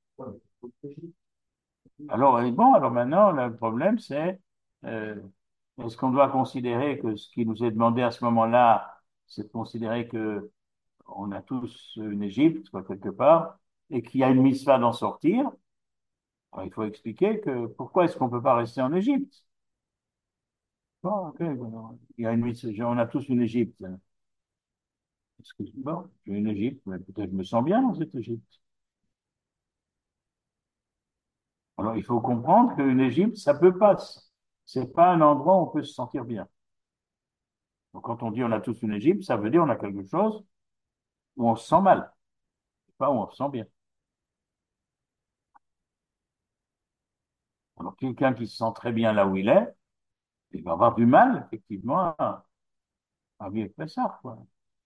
Alors, et bon, alors maintenant, le problème, c'est euh, est-ce qu'on doit considérer que ce qui nous est demandé à ce moment-là, c'est de considérer que on a tous une Égypte, quoi, quelque part, et qu'il y a une mitzvah d'en sortir? Alors, il faut expliquer que pourquoi est-ce qu'on ne peut pas rester en Égypte? Bon, ok, bon, il y a une mitzvah, on a tous une Égypte. Est-ce que, bon, j'ai une Égypte, mais peut-être je me sens bien dans cette Égypte. Alors, il faut comprendre qu'une Égypte, ça peut pas, c'est pas un endroit où on peut se sentir bien. Donc, quand on dit on a tous une Égypte, ça veut dire on a quelque chose où on se sent mal, pas où on se sent bien. Alors, quelqu'un qui se sent très bien là où il est, il va avoir du mal, effectivement, à, à vivre avec ça, quoi.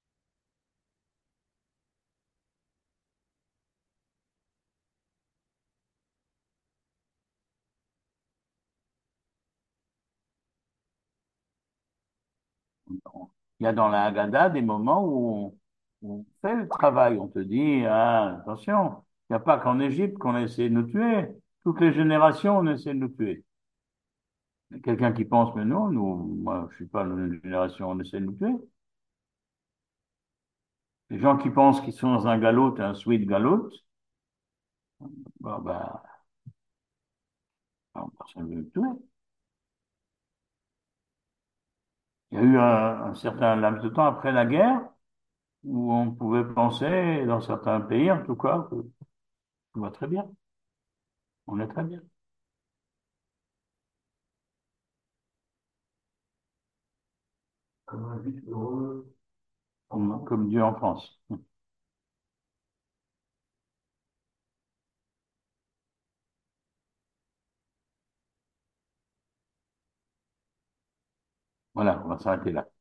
Il y a dans la Haggadah des moments où on, on fait le travail. On te dit, ah, attention, il n'y a pas qu'en Égypte qu'on essaie de nous tuer. Toutes les générations, on essaie de nous tuer. Il y a quelqu'un qui pense, mais non, nous, moi, je suis pas dans une génération, on essaie de nous tuer. Les gens qui pensent qu'ils sont dans un galop, un sweet galop, bah, bah, personne ne veut nous tuer. Il y a eu un, un certain laps de temps après la guerre où on pouvait penser, dans certains pays en tout cas, que tout va très bien. On est très bien. Comme un vite heureux en Comme, France. comme Dieu en France. Voilà, on va s'arrêter là.